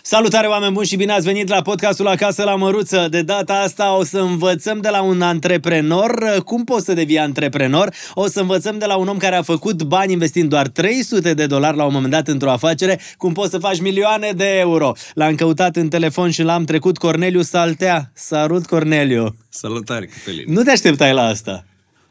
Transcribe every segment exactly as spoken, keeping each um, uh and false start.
Salutare, oameni buni, și bine ați venit la podcastul Acasă la Măruță. De data asta o să învățăm de la un antreprenor cum poți să devii antreprenor. O să învățăm de la un om care a făcut bani investind doar trei sute de dolari la un moment dat într-o afacere, cum poți să faci milioane de euro. L-am căutat în telefon și l-am trecut. Corneliu Saltea. Salut, Corneliu! Salutare, Cătălin! Nu te așteptai la asta?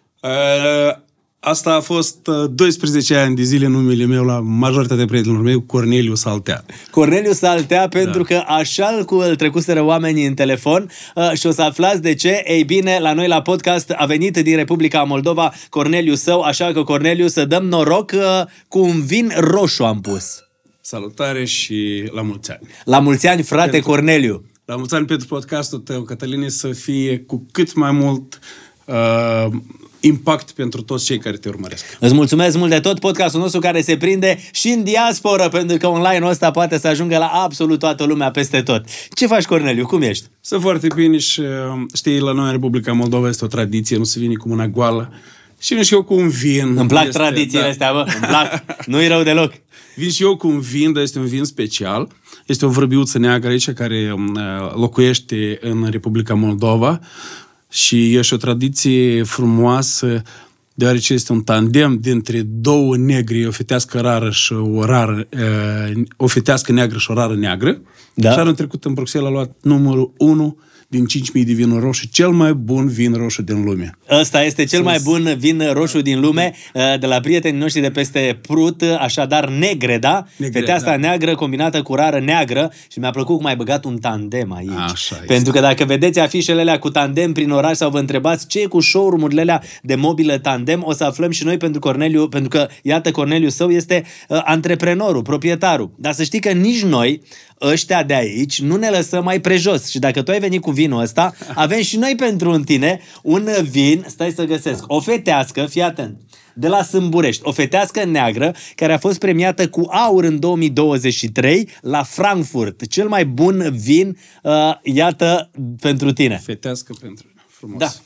Uh... Asta a fost doisprezece ani de zile numele meu la majoritatea prietenilor mei, Corneliu Saltea. Corneliu Saltea, pentru da. că așa cu îl trecuseră oamenii în telefon uh, și o să aflați de ce. Ei bine, la noi la podcast a venit din Republica Moldova Corneliu său, așa că, Corneliu, să dăm noroc uh, cu un vin roșu am pus. Salutare și la mulți ani! La mulți ani, frate pentru, Corneliu! La mulți ani pentru podcastul tău, Cătăline, să fie cu cât mai mult... Uh, impact pentru toți cei care te urmăresc. Îți mulțumesc mult de tot, podcastul nostru care se prinde și în diasporă, pentru că online-ul ăsta poate să ajungă la absolut toată lumea peste tot. Ce faci, Corneliu? Cum ești? Sunt foarte bine și știi, la noi în Republica Moldova este o tradiție, nu se vine cu mâna goală. Și vin și eu cu un vin. Îmi plac este, tradițiile da. astea, bă, îmi plac. Nu-i rău deloc. Vin și eu cu un vin, dar este un vin special. Este o vrăbiuță neagră aici care locuiește în Republica Moldova. Și e și o tradiție frumoasă, deoarece este un tandem dintre două negri, o fetească rară și o rară, o fetească neagră și o rară neagră. Da. Și anul trecut în Bruxelles a luat numărul unu din cinci mii de vinuri roșu, cel mai bun vin roșu din lume. Ăsta este cel mai bun vin roșu din lume, de la prietenii noștri de peste Prut, așadar negre, da? Negre, Feteasta da. neagră combinată cu rară neagră și mi-a plăcut cum ai băgat un tandem aici. Așa Pentru este. că dacă vedeți afișele alea cu tandem prin oraș sau vă întrebați ce e cu showroom-urile alea de mobilă tandem, o să aflăm și noi pentru Corneliu, pentru că, iată, Corneliu său este uh, antreprenorul, proprietarul. Dar să știi că nici noi, ăștia de aici, nu ne lăsăm mai prejos. Și dacă tu ai venit cu vinul ăsta, avem și noi pentru în tine un vin, stai să găsesc, o fetească, fii atent, de la Sâmburești, o fetească neagră care a fost premiată cu aur în două mii douăzeci și trei la Frankfurt. Cel mai bun vin, uh, iată, pentru tine. Fetească pentru frumos. Da.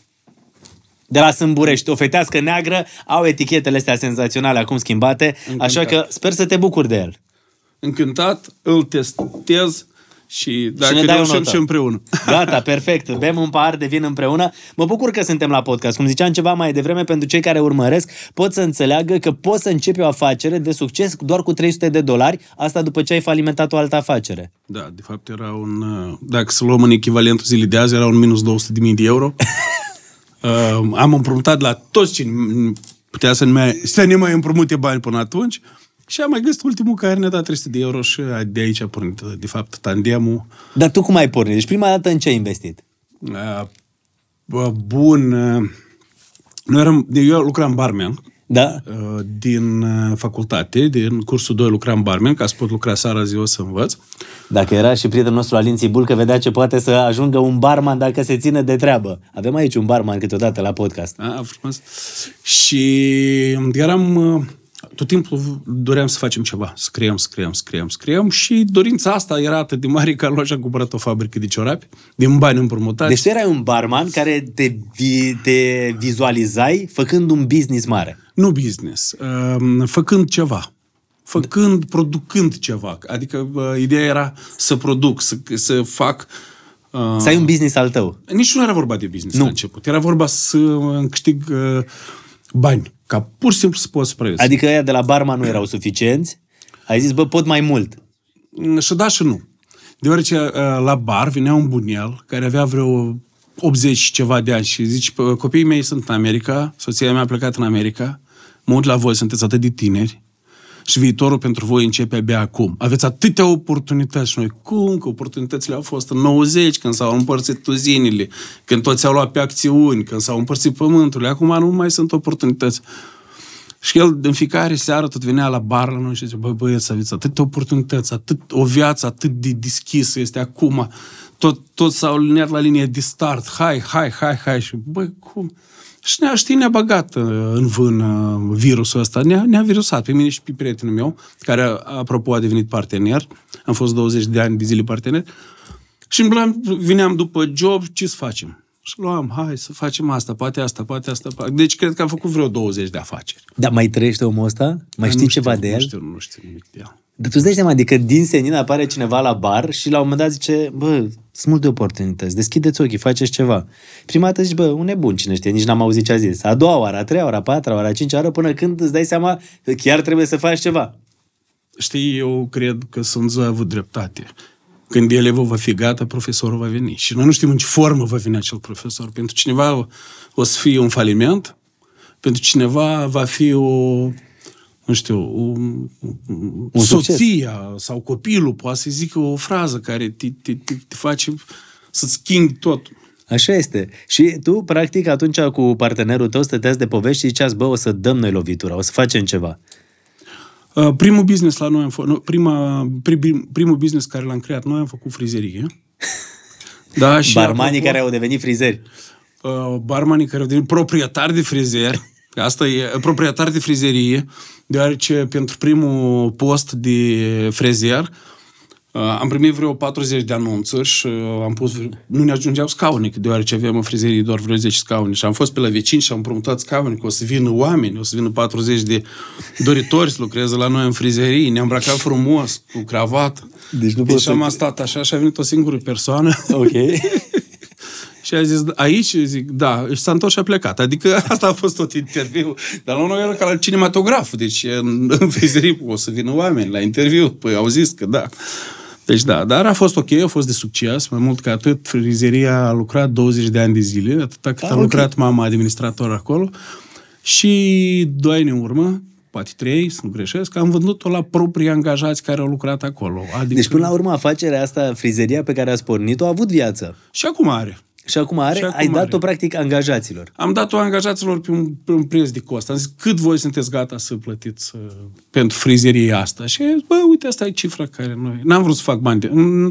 De la Sâmburești, o fetească neagră, au etichetele astea senzaționale acum schimbate, încântat. Așa că sper să te bucuri de el. Încântat, îl testez și dacă și ne reușim și împreună. Gata, perfect. Bem un pahar de vin împreună. Mă bucur că suntem la podcast. Cum ziceam ceva mai devreme, pentru cei care urmăresc, pot să înțeleagă că poți să începi o afacere de succes doar cu trei sute de dolari, asta după ce ai falimentat o altă afacere. Da, de fapt era un, dacă să luăm în echivalentul zilei de azi, era un minus două sute de mii de euro. uh, am împrumutat la toți cine putea să ne mai, să ne mai împrumute bani până atunci. Și am mai găsit ultimul care ne-a dat trei sute de euro și de aici a pornit, de fapt, tandemul. Dar tu cum ai pornit? Deci prima dată în ce ai investit? Uh, bun. Uh, noi eram, eu lucram barman. Da? Uh, din uh, facultate, din cursul doi lucram barman, ca să pot lucra seara ziua să învăț. Dacă era și prietenul nostru Alin Țibul, că vedea ce poate să ajungă un barman dacă se ține de treabă. Avem aici un barman câteodată la podcast. Ah, frumos. Și eram... Uh, tot timpul doream să facem ceva, să creăm, să creăm, să creăm, să creăm și dorința asta era atât de mare că am cumpărat o fabrică de ciorapi, din bani împrumutați. Deci tu erai un barman care te, vi, te vizualizai făcând un business mare. Nu business, uh, făcând ceva, făcând, producând ceva. Adică uh, ideea era să produc, să, să fac... Uh, să ai un business al tău. Nici nu era vorba de business nu. la început, era vorba să câștig uh, bani. Ca pur și simplu să poți supraviețui. Adică ăia de la barman nu erau suficienți? Ai zis, bă, pot mai mult. Și da și nu. Deoarece la bar venea un bunel care avea vreo optzeci și ceva de ani și zice, copiii mei sunt în America, soția mea a plecat în America, mă uit la voi, sunteți atât de tineri și viitorul pentru voi începe abia acum. Aveți atâtea oportunități și noi, cum că oportunitățile au fost în nouăzeci, când s-au împărțit tuzinile, când toți au luat pe acțiuni, când s-au împărțit pământurile, acum nu mai sunt oportunități. Și el în fiecare seară tot venea la bar la noi și zicea, băi băieți, aveți atâtea oportunități, atât, o viață atât de deschisă este acum, tot, tot s-au aliniat la linie de start, hai, hai, hai, hai, și băi, cum... Și ne-a, știi, ne-a bagat în vân virusul ăsta, ne-a, ne-a virusat pe mine și pe prietenul meu, care, apropo, a devenit partener, am fost douăzeci de ani de zile partener, și veneam după job, ce să facem? Și luam, hai să facem asta, poate asta, poate asta. Poate... Deci cred că am făcut vreo douăzeci de afaceri. Dar mai trăiește omul ăsta? Mai știi ceva știu, de el? Nu știu, nu știu nimic de el. Dar tu îți dai seama, adică din senin apare cineva la bar și la un moment dat zice, bă, sunt multe oportunități, deschideți ochii, faceți ceva. Prima dată zici, bă, un nebun, cine știe, nici n-am auzit ce a zis. A doua oară, a treia oară, a patra oară, a cincea oară, până când îți dai seama că chiar trebuie să faci ceva. Știi, eu cred că sunt a avut dreptate. Când elevul va fi gata, profesorul va veni. Și noi nu știm în ce formă va veni acel profesor. Pentru cineva o să fie un faliment, pentru cineva va fi o, nu știu, o, un soția succes. Sau copilul poate să zică o frază care te, te, te, te face să-ți schimbi totul. Așa este. Și tu, practic, atunci cu partenerul tău stăteați de povești și ziceați, bă, o să dăm noi lovitura, o să facem ceva. Uh, primul business la noi am făcut, prima, prim, primul business care l-am creat noi am făcut frizerie. Da, și barmanii apropo, care au devenit frizeri. Uh, barmanii care au devenit proprietari de frizer. Asta e proprietari de frizerie, deoarece pentru primul post de frezer uh, am primit vreo patruzeci de anunțuri și uh, am pus, nu ne ajungeau scaune, deoarece aveam în frizerie doar vreo zece scaune și am fost pe la vecini și am împrumutat scaune, că o să vină oameni, o să vină patruzeci de doritori să lucreze la noi în frizerie, ne-am îmbrăcat frumos, cu cravată. Deci, nu deci să... am stat așa și a venit o singură persoană. Ok. Și a zis, aici, zic, da, și s-a întors și a plecat. Adică asta a fost tot interviul. Dar la noi era ca la cinematograf. Deci în, în frizerie o să vină oameni la interviu. Păi au zis că da. Deci da, dar a fost ok, a fost de succes. Mai mult ca atât, frizeria a lucrat douăzeci de ani de zile, atâta cât a, a lucrat okay. Mama administrator acolo. Și doi ani în urmă, poate trei, să nu greșesc, am vândut-o la proprii angajați care au lucrat acolo. Adică... Deci până la urmă afacerea asta, frizeria pe care ați pornit-o, a avut viață. Și acum are. Și acum are? Și acum ai dat-o are. Practic angajaților. Am dat-o angajaților pe un, pe un preț de cost. Am zis, cât voi sunteți gata să plătiți uh, pentru frizeria asta? Și bă, uite, asta e cifra care noi... N-am vrut să fac bani de...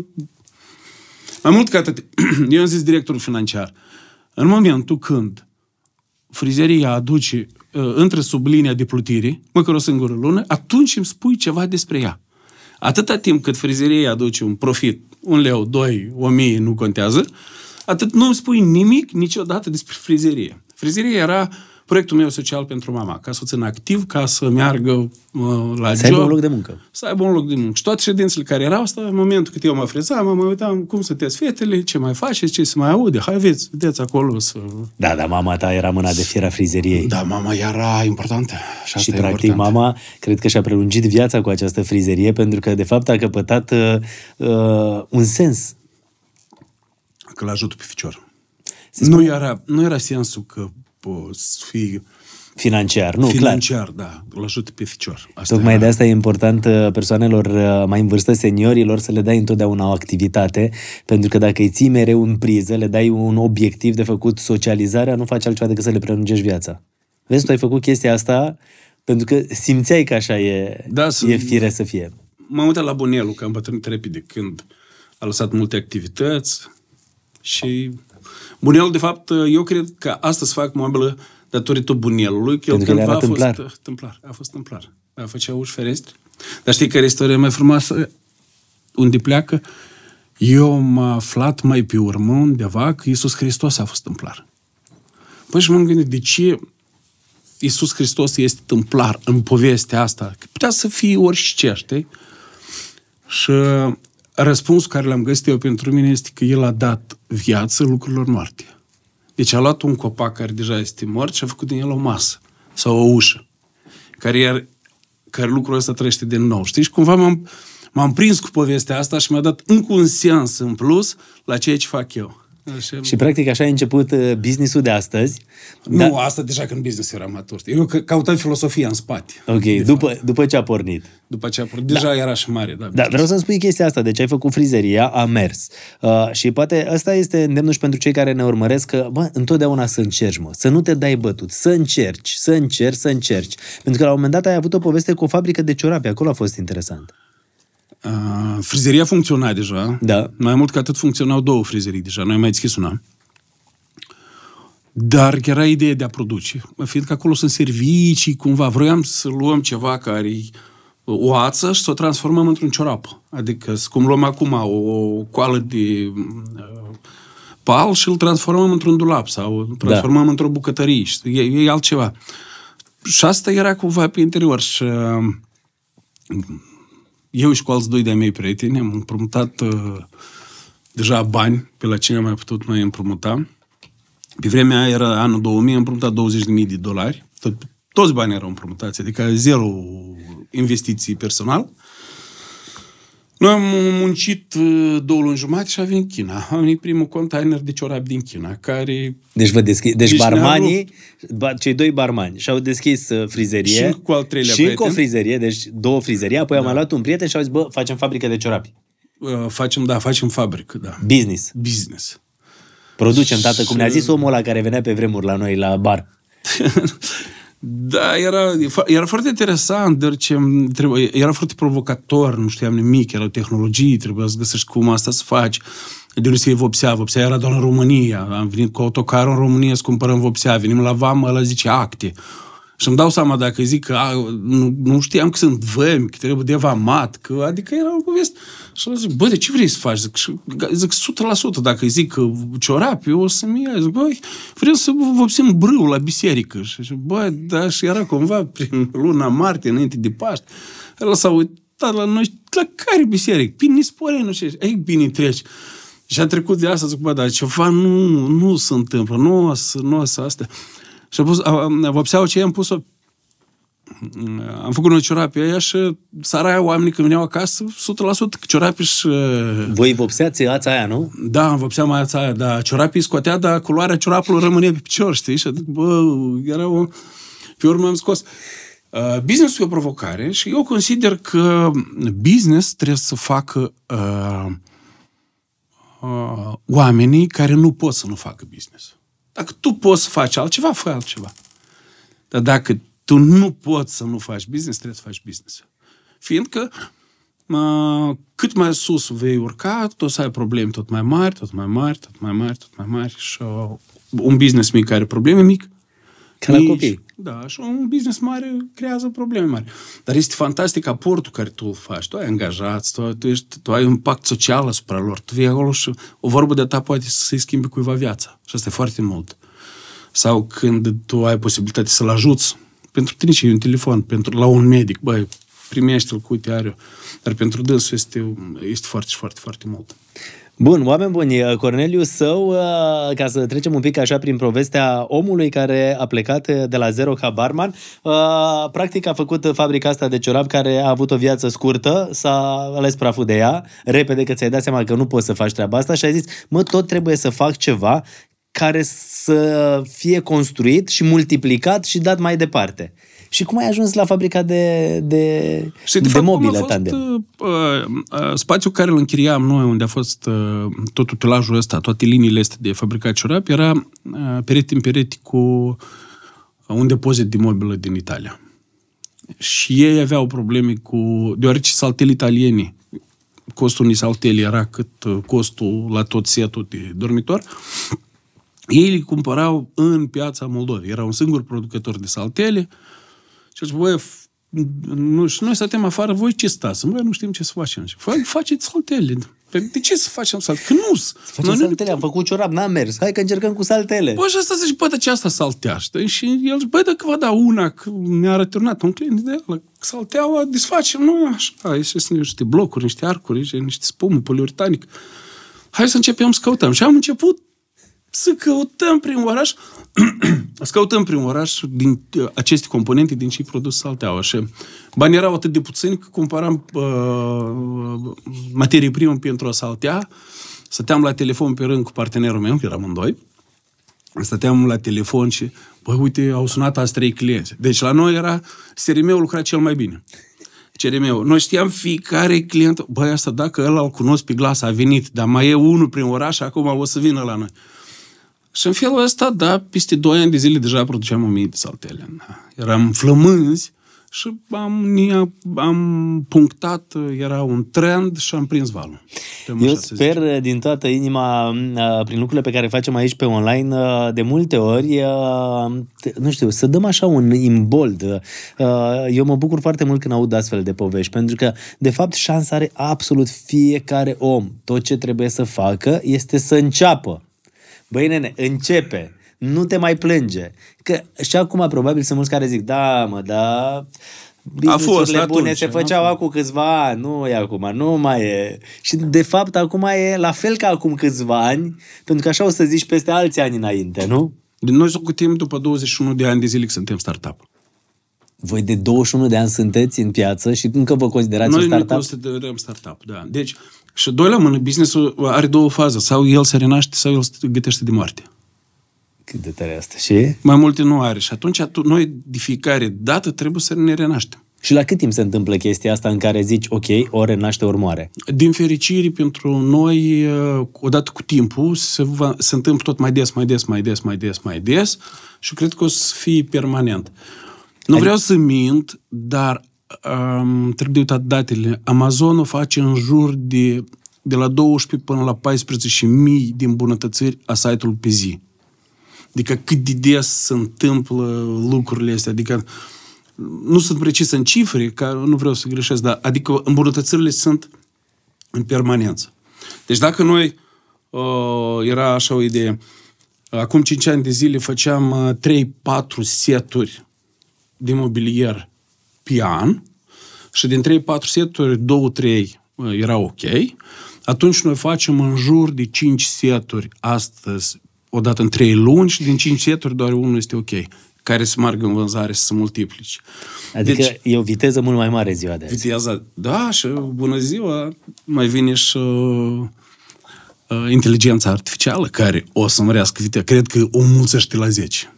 Mai mult ca atât, eu am zis directorul financiar, în momentul când frizeria aduce, uh, între sub linia de plutire, măcar o singură lună, atunci îmi spui ceva despre ea. Atâta timp cât frizeria aduce un profit, un leu, doi, o mie, nu contează, atât nu îmi spui nimic niciodată despre frizerie. Frizerie era proiectul meu social pentru mama, ca să o țină activ, ca să meargă uh, la să job. Să aibă un loc de muncă. Să aibă un loc de muncă. Și toate ședințele care erau asta, în momentul cât eu mă frezam, mă uitam cum sunteți fetele, ce mai faceți, ce se mai aude. Hai, vedeți, vedeți acolo să... Da, dar mama ta era mâna de fier a frizeriei. Da, mama era importantă. Și, și practic important. Mama, cred că și-a prelungit viața cu această frizerie, pentru că, de fapt, a căpătat uh, uh, un sens. Că l-ajută pe ficior. Nu era, nu era sensul că poți fi... Financiar, nu, Financiar, clar. Da, îl ajută pe ficior. Asta Tocmai era... de asta e important persoanelor mai în vârstă, seniorilor, să le dai întotdeauna o activitate, pentru că dacă îi ții mereu în priză, le dai un obiectiv de făcut socializarea, nu faci altceva decât să le prelungești viața. Vezi, tu ai făcut chestia asta pentru că simțeai că așa e, da, e fire să fie. M-am uitat la bunelul, că am bătrânit repede când a lăsat multe activități și bunelul, de fapt, eu cred că astăzi fac mobilă datorită bunelului, că el cândva a fost tâmplar. tâmplar. A fost tâmplar. A făcea uși ferestre. Dar știi care e istoria mai frumoasă? Unde pleacă? Eu m-am aflat mai pe urmă undeva că Iisus Hristos a fost tâmplar. Păi și m-am gândit, de ce Iisus Hristos este tâmplar în povestea asta? Că putea să fie orice, știi? Și răspunsul care l-am găsit eu pentru mine este că El a dat viață lucrurilor moarte. Deci a luat un copac care deja este mort și a făcut din el o masă sau o ușă, care, iar, care lucrul ăsta trăiește din nou. Știi? Și cumva m-am, m-am prins cu povestea asta și mi-a dat încă un sens în plus la ceea ce fac eu. Așa... Și practic așa a început business-ul de astăzi. Nu, dar... asta deja când business era matur. Eu căutam filosofia în spate. Ok, după, după ce a pornit. După ce a pornit. Deja da. Era și mare. Da, da, vreau să-mi spui chestia asta. Deci ai făcut frizeria, a mers. Uh, și poate ăsta este îndemnul și pentru cei care ne urmăresc că, bă, întotdeauna să încerci, mă. Să nu te dai bătut. Să încerci, să încerci, să încerci. Pentru că la un moment dat ai avut o poveste cu o fabrică de ciorapi. Acolo a fost interesant. Uh, frizeria funcționa deja. Da. Mai mult ca atât funcționau două frizerii deja. Noi am mai deschis una. Dar era ideea de a produce. Fiindcă acolo sunt servicii, cumva. Vroiam să luăm ceva care o ață și să o transformăm într-un ciorap. Adică cum luăm acum o coală de uh, spal și îl transformăm într-un dulap sau îl transformăm da. într-o bucătărie. E, e altceva. Și asta era cumva pe interior. Și eu și cu alți doi de-ai mei prieteni am împrumutat uh, deja bani pe la cine am mai putut noi împrumuta. Pe vremea aia era anul două mii, am împrumutat douăzeci de mii de dolari. Tot, toți banii erau împrumutați, adică zero investiții personal. Noi am muncit două luni jumate și a venit China. A venit primul container de ciorapi din China, care... Deci vă deschis... Deci, deci barmanii, cei doi barmani și-au deschis frizerie. Și cu al treilea și încă o frizerie, deci două frizerii. Apoi da. am mai luat un prieten și au zis, bă, facem fabrică de ciorapi. Uh, facem, da, facem fabrică, da. Business. Business. Producem, tată, cum ne-a zis omul ăla care venea pe vremuri la noi, la bar. Da, era, era foarte interesant, deoarece trebuie, era foarte provocator, nu știam nimic, erau tehnologii, trebuia să găsești cum asta să faci. De unde să iei vopsea, vopsea era doar în România, am venit cu autocarul în România să cumpărăm vopsea, venim la vamă, ăla zice acte. Și îmi dau seama dacă zic că a, nu, nu știam că sunt vămi, că trebuie de vamat, că, adică era o poveste. Și eu zic, bă, de ce vrei să faci? Zic, zic o sută la sută, dacă îi zic că ciorapi, o să-mi ia. Zic, băi, vreau să vopsim brâu la biserică. Și zic, bă, da, și era cumva prin luna martie, înainte de Paște. El s-a uitat la noi, la care biserică? Prin Nisporeni, nu știu. Ei, bine, treci. Și a trecut de asta, zic, bă, dar ceva nu, nu se întâmplă, nu o să, nu o să astea. Și a pus, vopseaua ce am pus-o, am făcut noi ciorapii aia și saraia oamenii când veneau acasă, o sută la sută ciorapii și... Voi vopseați ața aia, nu? Da, vopseam ața aia, da. Ciorapii scotea, dar culoarea ciorapului rămânea pe picior, știi? Și adică, bă, era o... Pe urmă am scos. Uh, business-ul e o provocare și eu consider că business trebuie să facă uh, uh, oamenii care nu pot să nu facă business. Dacă tu poți să faci altceva, fă altceva. Dar dacă tu nu poți să nu faci business, trebuie să faci business. Fiindcă uh, cât mai sus vei urca, tu o să ai probleme tot mai mari, tot mai mari, tot mai mari, tot mai mari. Și uh, un business mic are probleme mic. Ca la copii. Da, și un business mare creează probleme mari. Dar este fantastic aportul care tu îl faci. Tu ai angajați, tu, tu, ești, tu ai un impact social asupra lor. Tu vii acolo și o vorbă de ta poate să-i schimbi cuiva viața. Și asta e foarte mult. Sau când tu ai posibilitatea să-l ajuți, pentru tine și un telefon, pentru, la un medic, băi, primește-l cu uite are. Dar pentru dânsul este, este foarte, foarte, foarte mult. Bun, oameni buni, Corneliu Său, ca să trecem un pic așa prin povestea omului care a plecat de la zero ca barman, practic a făcut fabrica asta de ciorap care a avut o viață scurtă, s-a ales praful de ea, repede că ți-ai dat seama că nu poți să faci treaba asta și ai zis, mă, tot trebuie să fac ceva care să fie construit și multiplicat și dat mai departe. Și cum ai ajuns la fabrica de, de, și, de, de fapt, mobilă fost, Tandem? Uh, uh, spațiul care îl închiriam noi, unde a fost uh, tot utilajul ăsta, toate liniile astea de fabricat ciorapi, era uh, perete în perete cu un depozit de mobilă din Italia. Și ei aveau probleme cu... Deoarece saltele italieni, costul unui saltele era cât costul la tot setul de dormitor, ei le cumpărau în piața Moldovei. Era un singur producător de saltele. Și zice, băi, nu, și noi stăteam afară, voi ce stați? Băi, nu știm ce să facem. Băi, faceți saltele. De ce să facem saltele? Că nu să facem saltele, am făcut ciorap, n-am mers. Hai că încercăm cu saltele. Băi, și asta zice, băi, dar ce asta salteaște? Și el zice, băi, dacă vă da una, că mi-a returnat un client de el, salteaua, desfacem noi așa. Aici sunt niște blocuri, niște arcuri, niște spumă poliuretanic. Hai să începem să căutăm. Și am început să căutăm prin oraș, să căutăm prin oraș din aceste componente din ce produs salteaua. Și banii erau atât de puțini că cumpăram uh, materie primă pentru a saltea. Stăteam la telefon pe rând cu partenerul meu, că eram amândoi. Stăteam la telefon și, băi, uite, au sunat azi trei clienți. Deci la noi era, S R M-ul lucra cel mai bine. C R M-ul. Noi știam fiecare client, băi, asta dacă ăla îl cunosc pe glas, a venit, dar mai e unul prin oraș, acum o să vină la noi. Și în felul ăsta, da, peste doi ani de zile deja produceam o mie de saltele. Eram flămânzi și am, am punctat, era un trend și am prins valul. Eu sper din toată inima, prin lucrurile pe care facem aici pe online, de multe ori, nu știu, să dăm așa un imbold. Eu mă bucur foarte mult când aud astfel de povești, pentru că, de fapt, șansa are absolut fiecare om. Tot ce trebuie să facă este să înceapă. Băi, nene, începe. Nu te mai plânge. Că și acum probabil sunt mulți care zic, da, mă, da... business-urile bune atunci, se făceau acum câțiva ani, nu e acum, nu mai e. Și de fapt acum e la fel ca acum câțiva ani, pentru că așa o să zici peste alți ani înainte, nu? Noi socotim după douăzeci și unu de ani de zile că suntem startup. Voi de douăzeci și unu de ani sunteți în piață și încă vă considerați noi un startup? Noi ne considerăm startup, da. Deci, și doi la mână, business-ul are două faze. Sau el se renaște, sau el se gătește de moarte. Cât de tare asta, și? Mai multe nu are. Și atunci noi, de fiecare dată, trebuie să ne renaștem. Și la cât timp se întâmplă chestia asta în care zici, ok, ori renaște, ori moare? Din fericire, pentru noi, odată cu timpul, se, va, se întâmplă tot mai des, mai des, mai des, mai des, mai des și cred că o să fie permanent. Nu vreau să mint, dar um, trebuie de uitat datele. Amazonul face în jur de, de la douăsprezece până la paisprezece mii de îmbunătățiri a site-ului pe zi. Adică cât de des se întâmplă lucrurile astea. Adică nu sunt precis în cifre, că nu vreau să greșesc, dar adică îmbunătățirile sunt în permanență. Deci dacă noi, uh, era așa o idee, acum cinci ani de zile făceam uh, trei patru seturi de mobilier pe an și din trei patru seturi, două trei uh, era ok, atunci noi facem în jur de cinci seturi astăzi, odată în trei luni și din cinci seturi doar unul este ok, care se meargă în vânzare și se multiplici. Adică deci, e o viteză mult mai mare ziua de azi. Viteza, da, și bună ziua, mai vine și uh, uh, inteligența artificială care o să mărească viteza. Cred că o mulțește la zece.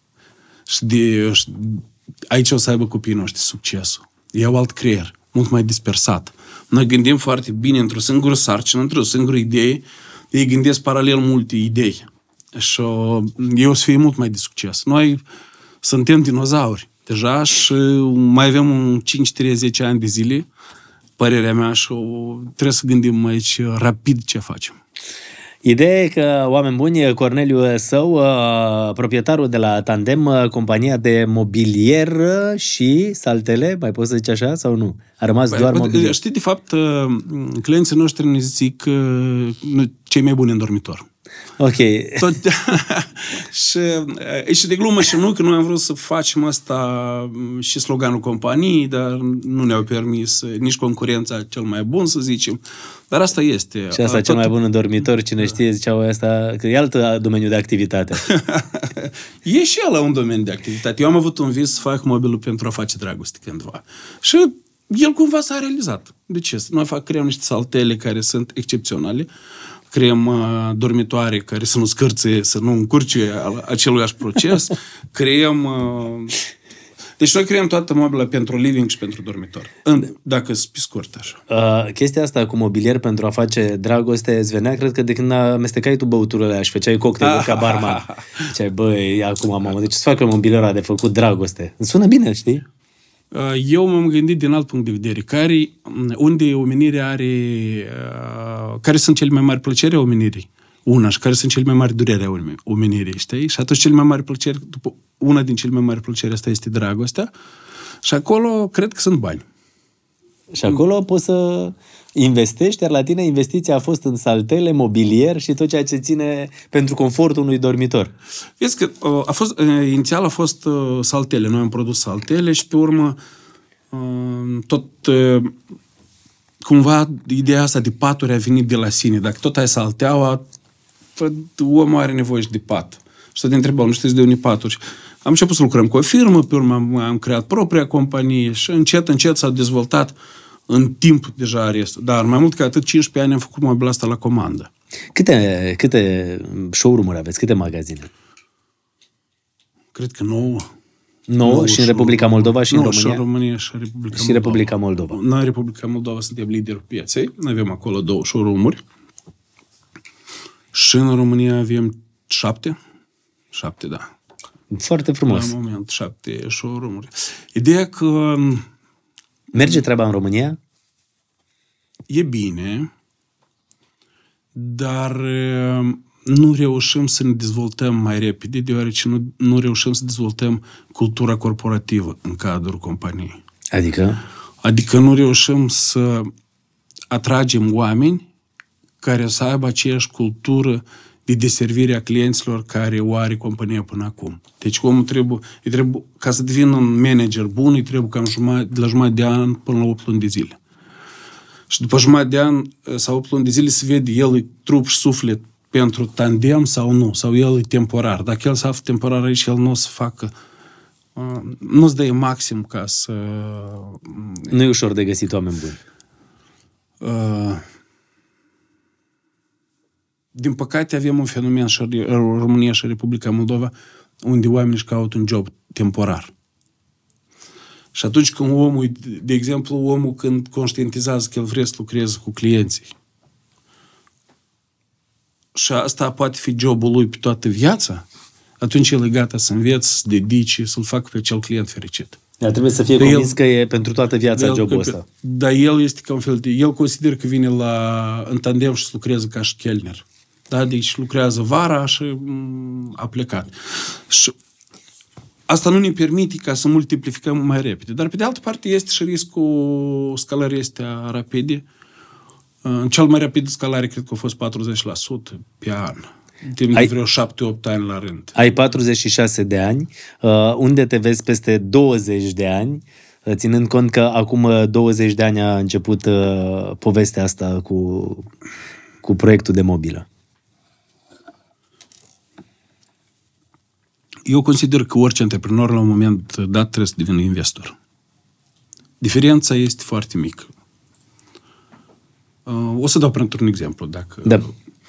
Și, de, și aici o să aibă copiii noștri succesul. Iau alt creier, mult mai dispersat. Noi gândim foarte bine într-o singură sarcină, într-o singură idee, ei gândesc paralel multe idei. Și eu o să fie mult mai de succes. Noi suntem dinozauri deja și mai avem un cinci treizeci ani de zile, părerea mea, și trebuie să gândim aici rapid ce facem. Ideea e că, oameni buni, Corneliu Său, proprietarul de la Tandem, compania de mobilier și saltele, mai poți să zici așa sau nu? A rămas Băi, doar mobilier. Știi, de fapt, clienții noștri ne zic cei mai buni în dormitor. Ok. Tot, și, și de glumă și nu, că noi am vrut să facem asta și sloganul companiei, dar nu ne-au permis nici concurența cel mai bun, să zicem. Dar asta este. Și asta tot... cel mai bun în dormitor, cine știe, ziceau asta, că e alt domeniu de activitate. E și el un domeniu de activitate. Eu am avut un vis să fac mobilul pentru a face dragoste cândva. Și el cumva s-a realizat. De ce? Noi fac, creăm niște saltele care sunt excepționale, creăm uh, dormitoare care să nu scârțe, să nu încurce aceluiași proces, creăm... Uh... Deci noi creăm toată mobila pentru living și pentru dormitor. În, dacă sunt pe scurt așa. Uh, chestia asta cu mobilier pentru a face dragoste îți venea, cred că de când amestecai tu băuturile și făceai cocktail ca barman. Ziceai, băi, acum mamă, deci să facă mobilierul de făcut dragoste. Îmi sună bine, știi? Eu m-am gândit din alt punct de vedere, care, unde omenirea are, care sunt cele mai mari plăceri a omenirii, una, și care sunt cele mai mari dureri a omenirii, știi? Și atunci cele mai mari plăceri, după, una din cele mai mari plăceri asta este dragostea și acolo cred că sunt bani. Și acolo poți să investești, iar la tine investiția a fost în saltele, mobilier și tot ceea ce ține pentru confortul unui dormitor. Vezi că a fost, inițial a fost saltele. Noi am produs saltele și pe urmă tot cumva ideea asta de paturi a venit de la sine. Dacă tot ai salteaua, omul are nevoie și de pat. Și să te întrebau, nu știți de unii paturi. Am început să lucrăm cu o firmă, pe urmă am, am creat propria companie și încet, încet s-a dezvoltat în timp deja restul. Dar mai mult ca atât, cincisprezece ani am făcut mobilul asta la comandă. Câte, câte showroom-uri aveți? Câte magazine? Cred că nouă. nouă și în Republica Moldova și în România? Și în România și în Republica și Republica Moldova. Noi în Republica Moldova suntem liderul pieței. Noi avem acolo două showroom-uri. Și în România avem șapte. Șapte, da. Foarte frumos. La moment, șapte showroom-uri. Ideea că... Merge treaba în România? E bine, dar nu reușim să ne dezvoltăm mai repede, deoarece nu, nu reușim să dezvoltăm cultura corporativă în cadrul companiei. Adică? Adică nu reușim să atragem oameni care să aibă aceeași cultură de deservire a clienților care o are compania până acum. Deci omul trebuie, îi trebuie ca să devină un manager bun, îi trebuie cam jumătate, de la jumătate de an până la opt luni de zile. Și după jumătate de an sau opt luni de zile se vede el e trup și suflet pentru tandem sau nu, sau el e temporar. Dacă el se află temporar aici, el nu o să facă, nu-ți dă maxim ca să... Nu e ușor de găsit oameni buni. Uh, din păcate avem un fenomen și în România și Republica Moldova unde oamenii își caută un job temporar. Și atunci când omul, de exemplu, omul când conștientizează că el vrea să lucreze cu clienții și asta poate fi jobul lui pe toată viața, atunci el e gata să învețe, să dedice, să-l facă pe acel client fericit. Dar trebuie să fie convins că e pentru toată viața el, jobul ăsta. Dar el este ca un fel de... El consideră că vine la, în tandem și să lucreze ca și chelner. Da? Deci lucrează vara și a plecat. Și asta nu ne permite ca să multiplificăm mai repede. Dar pe de altă parte este și riscul scalării astea rapide. În cel mai rapid scalare cred că a fost patruzeci la sută pe an. Timp de vreo șapte opt ani la rând. Ai patruzeci și șase de ani. Uh, unde te vezi peste douăzeci de ani? Uh, ținând cont că acum douăzeci de ani a început uh, povestea asta cu, cu proiectul de mobilă. Eu consider că orice antreprenor la un moment dat trebuie să devină investor. Diferența este foarte mică. Uh, o să dau printr-un exemplu. Dacă... Da.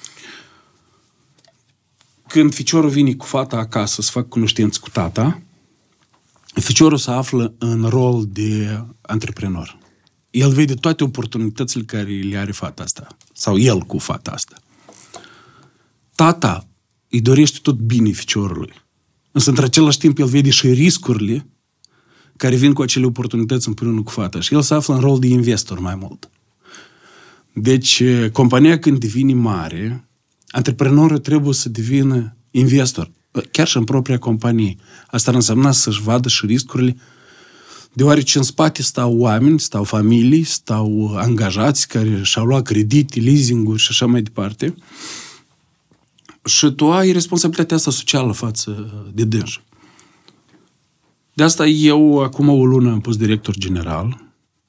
Când ficiorul vine cu fata acasă să facă cunoștință cu tata, ficiorul se află în rol de antreprenor. El vede toate oportunitățile care le are fata asta. Sau el cu fata asta. Tata îi dorește tot bine ficiorului. Însă, într același timp, el vede și riscurile care vin cu acele oportunități împreună cu fata. Și el se află în rol de investor mai mult. Deci, compania când devine mare, antreprenorul trebuie să devină investor, chiar și în propria companie. Asta ar însemna să-și vadă și riscurile, deoarece în spate stau oameni, stau familii, stau angajați care și-au luat credite, leasing-uri și așa mai departe. Și tu ai responsabilitatea asta socială față de dânși. De asta eu, acum o lună, am fost director general.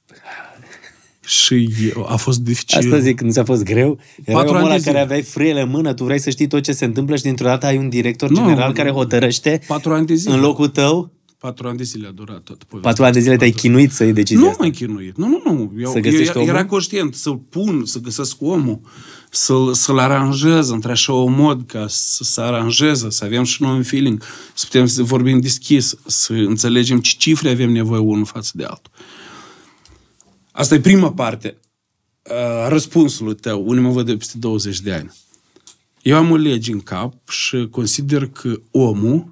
Și a fost dificil. Asta zic, când ți-a fost greu? Era omul ăla care aveai frâiele în mână, tu vrei să știi tot ce se întâmplă și dintr-o dată ai un director general no, care hotărăște patru ani de zile. În locul tău? Patru ani de zile a durat tot. Patru ani de zile te-ai chinuit să iei decizia Nu asta? m-ai chinuit. Nu, nu, nu. Eu, să găsești eu, omul? Era conștient să-l pun, să găsesc omul, să-l, să-l aranjez într-așa o mod ca să se aranjeze, să avem și noi un feeling, să putem să vorbim deschis, să înțelegem ce cifre avem nevoie unul față de altul. Asta e prima parte a răspunsului tău, unde mă văd de peste douăzeci de ani. Eu am o lege în cap și consider că omul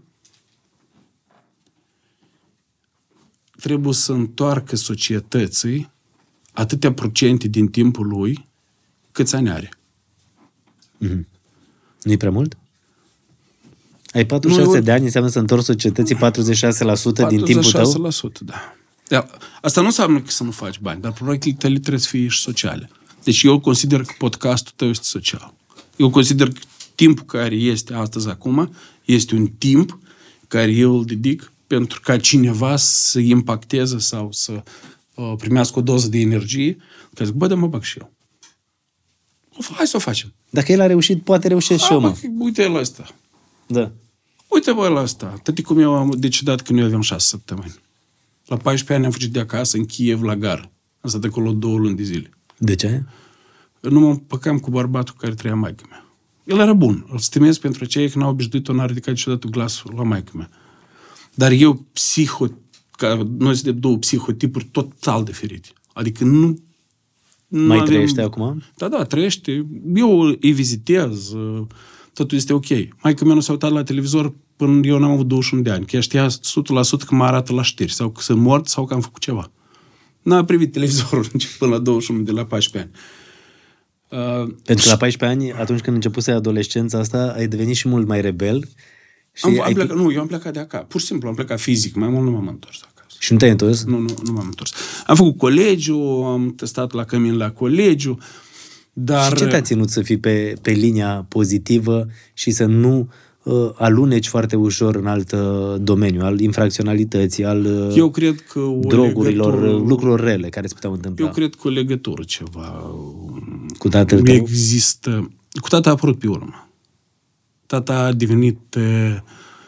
trebuie să întoarcă societății atâtea procente din timpul lui câți ani are. Mm-hmm. Nu-i prea mult? Ai patruzeci și șase de ani, înseamnă să întorci societății patruzeci și șase la sută din timpul tău? patruzeci și șase la sută, da. Asta nu înseamnă că să nu faci bani, dar proiectele tale trebuie să fie și sociale. Deci eu consider că podcastul tău este social. Eu consider că timpul care este astăzi acum este un timp care eu îl dedic pentru ca cineva să impacteze sau să uh, primească o doză de energie, că zic, bă, da mă bag și eu. Hai să o facem. Dacă el a reușit, poate reușești și eu, mă. Uite la asta. Da. Uite, bă, la asta. Tăticul meu am decidat că noi aveam șase săptămâni. La paisprezece ani am fugit de acasă, în Kiev, la gară. Am stat acolo două luni de zile. De ce? Nu mă împăcam cu bărbatul care trăia maică mea. El era bun. Îl stimez pentru aceia că n-au obișnuit-o, n-a ridicat niciodată glasul la maică mea. Dar eu, psiho, ca noi suntem două psihotipuri total diferite. Adică nu... nu Mai avem... trăiește acum? Da, da, trăiește. Eu îi vizitez. Totul este ok. Maică mea nu s-a uitat la televizor până eu n-am avut douăzeci și unu de ani. Că ea știa o sută la sută că mă arată la știri. Sau că sunt mort sau că am făcut ceva. N-a privit televizorul până la douăzeci și unu de la paisprezece ani. Uh, Pentru că la paisprezece ani, atunci când începuse adolescența asta, ai devenit și mult mai rebel. Și am, ai... am plecat, nu, eu am plecat de acasă. Pur și simplu am plecat fizic. Mai mult nu m-am întors acasă. Și nu te-ai întors? Nu, nu, nu m-am întors. Am făcut colegiu, am testat la cămin la colegiu. Dar... Și ce te-a ținut să fii pe, pe linia pozitivă și să nu uh, aluneci foarte ușor în alt uh, domeniu, al infracționalității, al uh, Eu cred că o drogurilor, legătură... lucruri rele care se puteau întâmpla? Eu cred că o legătură ceva cu tatăl tău? Există. Cu tata a apărut pe urmă. Tata a devenit uh,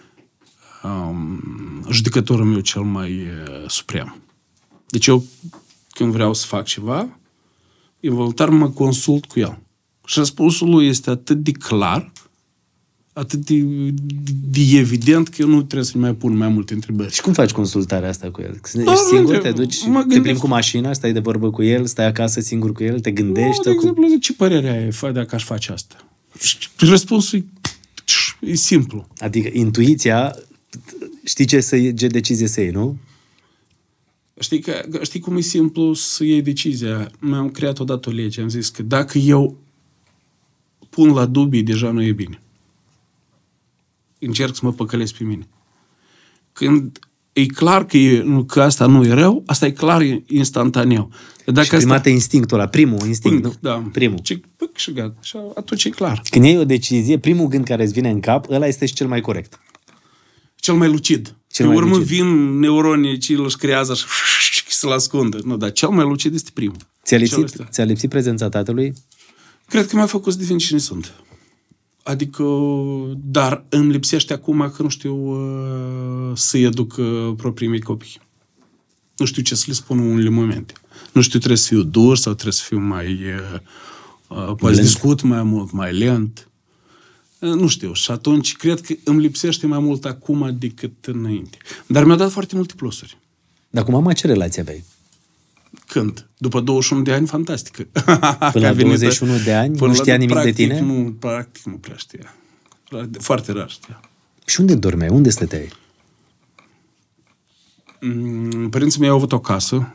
um, judecătorul meu cel mai uh, suprem. Deci eu, când vreau să fac ceva, involuntar mă consult cu el. Și răspunsul lui este atât de clar, atât de, de, de evident că eu nu trebuie să-i mai pun mai multe întrebări. Și cum faci consultarea asta cu el? Ești Da, singur? de, Te duci, mă te plimbi cu mașina, stai de vorbă cu el, stai acasă singur cu el, te gândești? Nu, de cum... exemplu, zic, ce părere ai fă dacă aș face asta? Și răspunsul e, e simplu. Adică intuiția, știi ce, să, ce decizie să iei, nu? Știi, că, știi cum e simplu să iei decizia? Mi-am creat odată o lege, am zis că dacă eu pun la dubii, deja nu e bine. Încerc să mă păcălesc pe mine. Când e clar că, e, că asta nu e rău, asta e clar instantaneu. Dacă și prima asta... dată instinctul ăla, primul instinct, Pânc, nu? Da. Primul. Ce, păc, și gata. Și atunci e clar. Când iei o decizie, primul gând care îți vine în cap, ăla este și cel mai corect. Cel mai lucid. Cel Pe mai urmă lucid. vin neuronii ce îl creează și să-l ascundă. Nu, dar cel mai lucid este primul. Ți-a lipsit, ți-a lipsit prezența tatălui? Cred că mi-a făcut să devin cine sunt. Adică, dar îmi lipsește acum că nu știu uh, să-i educ uh, proprii mei copii. Nu știu ce să le spun în unele momente. Nu știu, trebuie să fiu dur sau trebuie să fiu mai... Uh, uh, poate să discut mai mult, mai lent. Uh, nu știu. Și atunci cred că îmi lipsește mai mult acum decât înainte. Dar mi-a dat foarte multe plusuri. Dar cu mama ce relație aveai? Când? După douăzeci și unu de ani, fantastică. Până la douăzeci și unu de ani nu știa nimic practic, de tine? Nu, practic nu prea știa. Foarte rar știa. Și unde dormeai? Unde stăteai? Părinții mei au avut o casă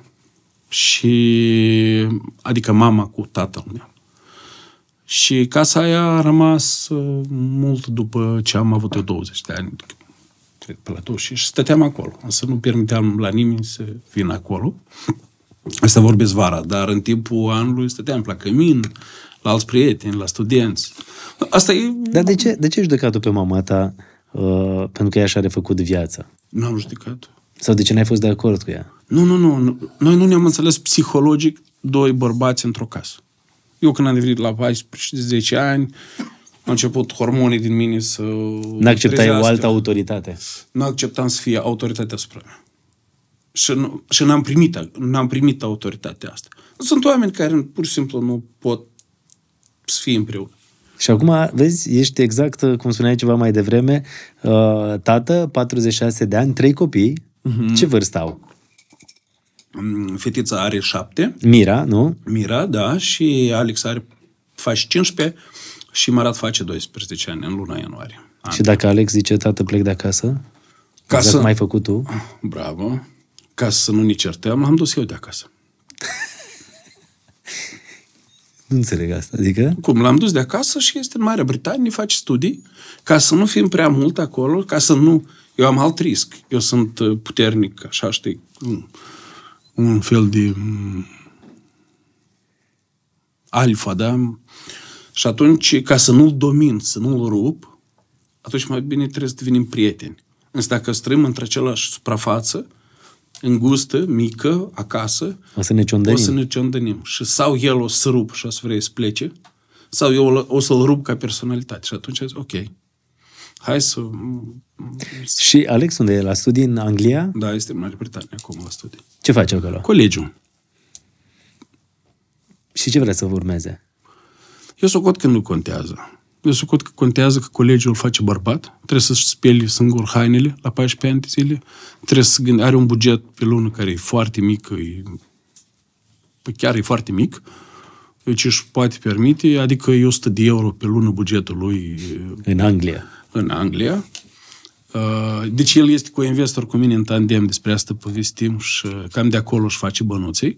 și adică mama cu tatăl meu. Și casa aia a rămas mult după ce am avut eu douăzeci de ani. Cred pe la douăzeci și stăteam acolo. Însă nu permiteam la nimeni să vină acolo. Asta vorbesc vara, dar în timpul anului stăteam la cămin, la alți prieteni, la studenți. Asta e... Dar de ce, de ce ai judecat-o pe mama ta uh, pentru că ea și-a refăcut viața? Nu am judecat. Sau de ce n-ai fost de acord cu ea? Nu, nu, nu. Noi nu ne-am înțeles psihologic doi bărbați într-o casă. Eu când am devenit la paisprezece ani, au început hormonii din mine să... N-acceptai o altă autoritate? Nu acceptam să fie autoritatea asupra mea. Și, nu, și n-am primit, n-am primit autoritatea asta. Sunt oameni care pur și simplu nu pot să fie împreună. Și acum, vezi, ești exact, cum spuneai ceva mai devreme, uh, tată, patruzeci și șase de ani, trei copii. Uh-huh. Ce vârstă au? Fetița are șapte. Mira, nu? Mira, da, și Alex are, face cincisprezece și Marat face doisprezece ani în luna ianuarie. An. Și dacă Alex zice, tată, plec de acasă? Ca exact să... cum ai făcut tu? Bravo. Ca să nu ne certăm, l-am dus eu de acasă. Nu înțeleg asta, adică? Cum? L-am dus de acasă și este în Marea Britanie, face studii, ca să nu fim prea mult acolo, ca să nu... Eu am alt risc. Eu sunt puternic, așa, știi, un, un fel de alfa, da? Și atunci, ca să nu-l domin, să nu-l rup, atunci mai bine trebuie să devenim prieteni. Însă dacă strâm într același suprafață, îngustă, mică, acasă, o să ne ciondănim. O să ne ciondănim. Și sau el o să rup și o să vrei să plece, sau eu o să-l rup ca personalitate. Și atunci zic, ok, hai să... Și Alex, unde e? La studii în Anglia? Da, este în Marea Britanie acum la studii. Ce face acolo? Colegiul. Și ce vrea să vă urmeze? Eu socot că nu contează. Eu socot că contează că colegiul îl face bărbat, trebuie să-și speli singur hainele la paisprezece ani de zile, trebuie să gânde, are un buget pe lună care e foarte mic, e, chiar e foarte mic, ce își poate permite, adică e o sută de euro pe lună bugetul lui în Anglia. În Anglia. Deci el este cu investor cu mine în tandem, despre asta povestim și cam de acolo își face bănuței.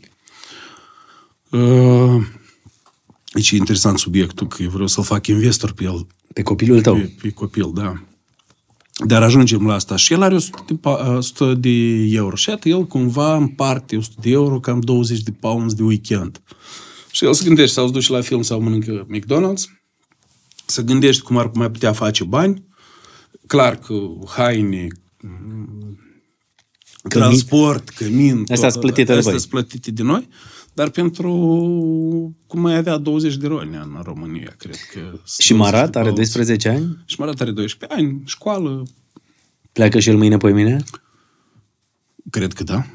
Deci e interesant subiectul, că eu vreau să-l fac investor pe el. Pe copilul tău? Pe, pe copil, da. Dar ajungem la asta. Și el are o sută de euro. Și iată, el cumva împarte o sută de euro, cam douăzeci de pounds de weekend. Și el se gândește sau se duce la film sau mănâncă McDonald's, se gândește cum ar mai putea face bani, clar că haine, transport, cămin, astea sunt plătite de voi. Astea sunt plătite de noi, dar pentru cum mai avea douăzeci de roli în România, cred că... Și Marat are doisprezece ani? Și Marat are doisprezece ani, școală. Pleacă și el mâine, poi mine? Cred că da.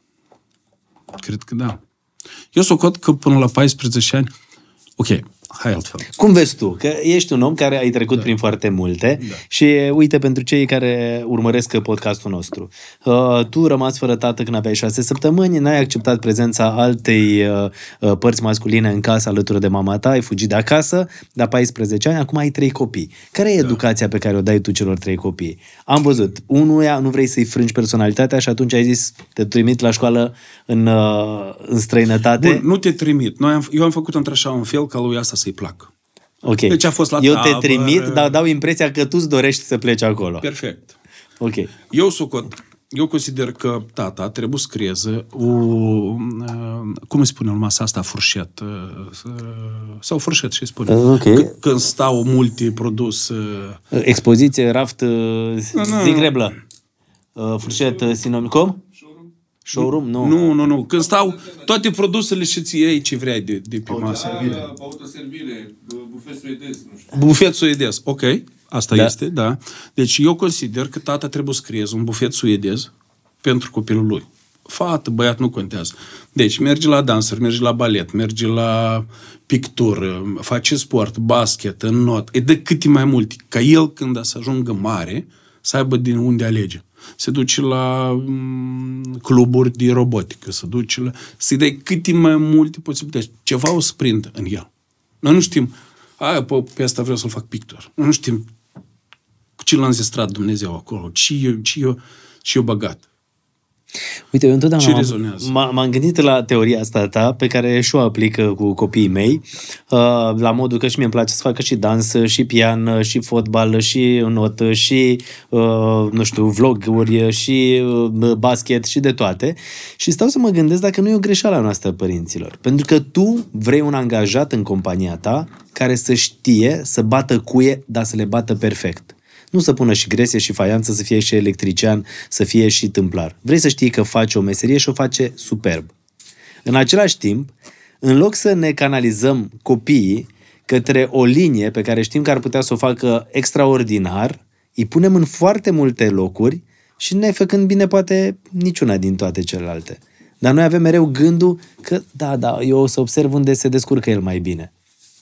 Cred că da. Eu socot că până la paisprezece ani, ok, hai altfel. Cum vezi tu? Că ești un om care ai trecut da. prin foarte multe da. și uite, pentru cei care urmăresc podcastul nostru. Uh, tu rămas fără tată când aveai șase săptămâni, n-ai acceptat prezența altei uh, părți masculine în casă alături de mama ta, ai fugit de acasă, la paisprezece ani, acum ai trei copii. Care e da. educația pe care o dai tu celor trei copii? Am văzut, unuia nu vrei să-i frângi personalitatea și atunci ai zis, te trimit la școală în, uh, în străinătate. Bun, nu te trimit. Noi am, eu am făcut într-așa un fel ca lui asta să-i placă. Ok. Deci a fost la eu tabără. te trimit, dar dau impresia că tu-ți dorești să pleci acolo. Perfect. Ok. Eu socot, eu consider că tata trebuie să creeze o, cum îi spune în masa asta, furșet, sau furșet, și spune. Okay. Când stau multe produse. Expoziție, raft, zigreblă. Furșet, sinonim, cum? Showroom? Nu. Nu, nu, nu. Când stau toate produsele și ți iei ce vrei de, de pe masă. Autoservire, bufet suedez, nu știu. Bufet suedez, ok. Asta da. este, da. Deci eu consider că tata trebuie să creeze un bufet suedez pentru copilul lui. Fată, băiat, nu contează. Deci merge la dansuri, merge la balet, merge la pictură, face sport, basket, înnot. E de câte mai multe. Ca el, când să ajungă mare, să aibă din unde alege. Se duce la mm, cluburi de robotică, se duce la... să-i dai câte mai multe posibilități. Ceva o să prindă în el. Noi nu știm, aia, pe, pe asta vreau să-l fac pictor. Noi nu știm cu ce l-a înzestrat Dumnezeu acolo, ce eu, ce eu, ce eu băgat. Uite, eu întotdeauna m-am, m-am gândit la teoria asta ta, pe care și o aplic cu copiii mei, la modul că și mie îmi place să facă și dans, și pian, și fotbal, și not, și, nu știu, vloguri, și basket, și de toate. Și stau să mă gândesc dacă nu e o greșeală a noastră, părinților. Pentru că tu vrei un angajat în compania ta care să știe, să bată cuie, dar să le bată perfect. Nu să pună și gresie și faianță, să fie și electrician, să fie și tâmplar. Vrei să știi că face o meserie și o face superb. În același timp, în loc să ne canalizăm copiii către o linie pe care știm că ar putea să o facă extraordinar, îi punem în foarte multe locuri și ne făcând bine poate niciuna din toate celelalte. Dar noi avem mereu gândul că, da, da, eu o să observ unde se descurcă el mai bine.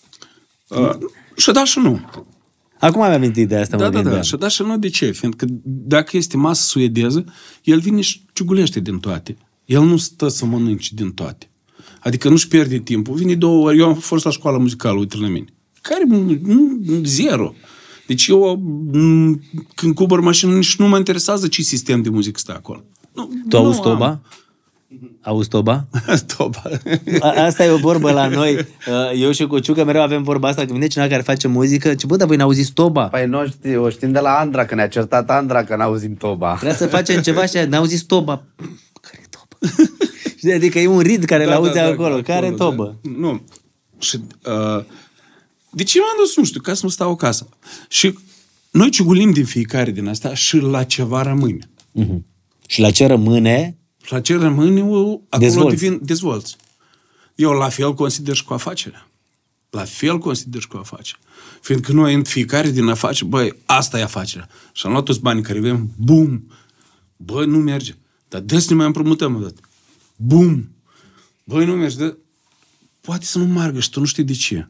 Uh, și da și nu. Acum am amintit de asta, da, mă da, gândeam. da, și da și nu, de ce? Fiindcă dacă este masă suedeză, el vine și ciugulește din toate. El nu stă să mănânce din toate. Adică nu-și pierde timpul. Vine două ori. Eu am fost la școală muzicală, uite la mine. Care? Nu, zero. Deci eu, când cumpăr mașină, nici nu mă interesează ce sistem de muzică stă acolo. Nu, tu auzi toba? Auzi toba? Toba. A, asta e o vorbă la noi. Eu și cu Ciucă mereu avem vorba asta. Când vine cineva care face muzică, ce bă, dar voi n-auziți toba? Păi noi știu, o știm de la Andra, că ne-a certat Andra că n-auzim toba. Trebuie să facem ceva și n-auziți toba. Care toba? Adică e un rid care da, l-auzi da, acolo. Da, care acolo, tobă? Da. Nu. Și, uh, de ce m-am dus, nu știu, ca să nu stau acasă. Și noi ciugulim din fiecare din asta și la ceva rămâne. Uh-huh. Și la ce rămâne? La ce rămâne, acolo dezvolți. devin, dezvolți. Eu la fel consider și cu afacerea. La fel consider și cu afacerea. Fiindcă noi în fiecare din afaceri, băi, asta e afacerea. Și am luat toți banii care avem, bum, băi, nu merge. Dar dă să ne mai împrumutăm o dată. Bum, băi, nu merge. Dă... Poate să nu meargă și tu nu știi de ce.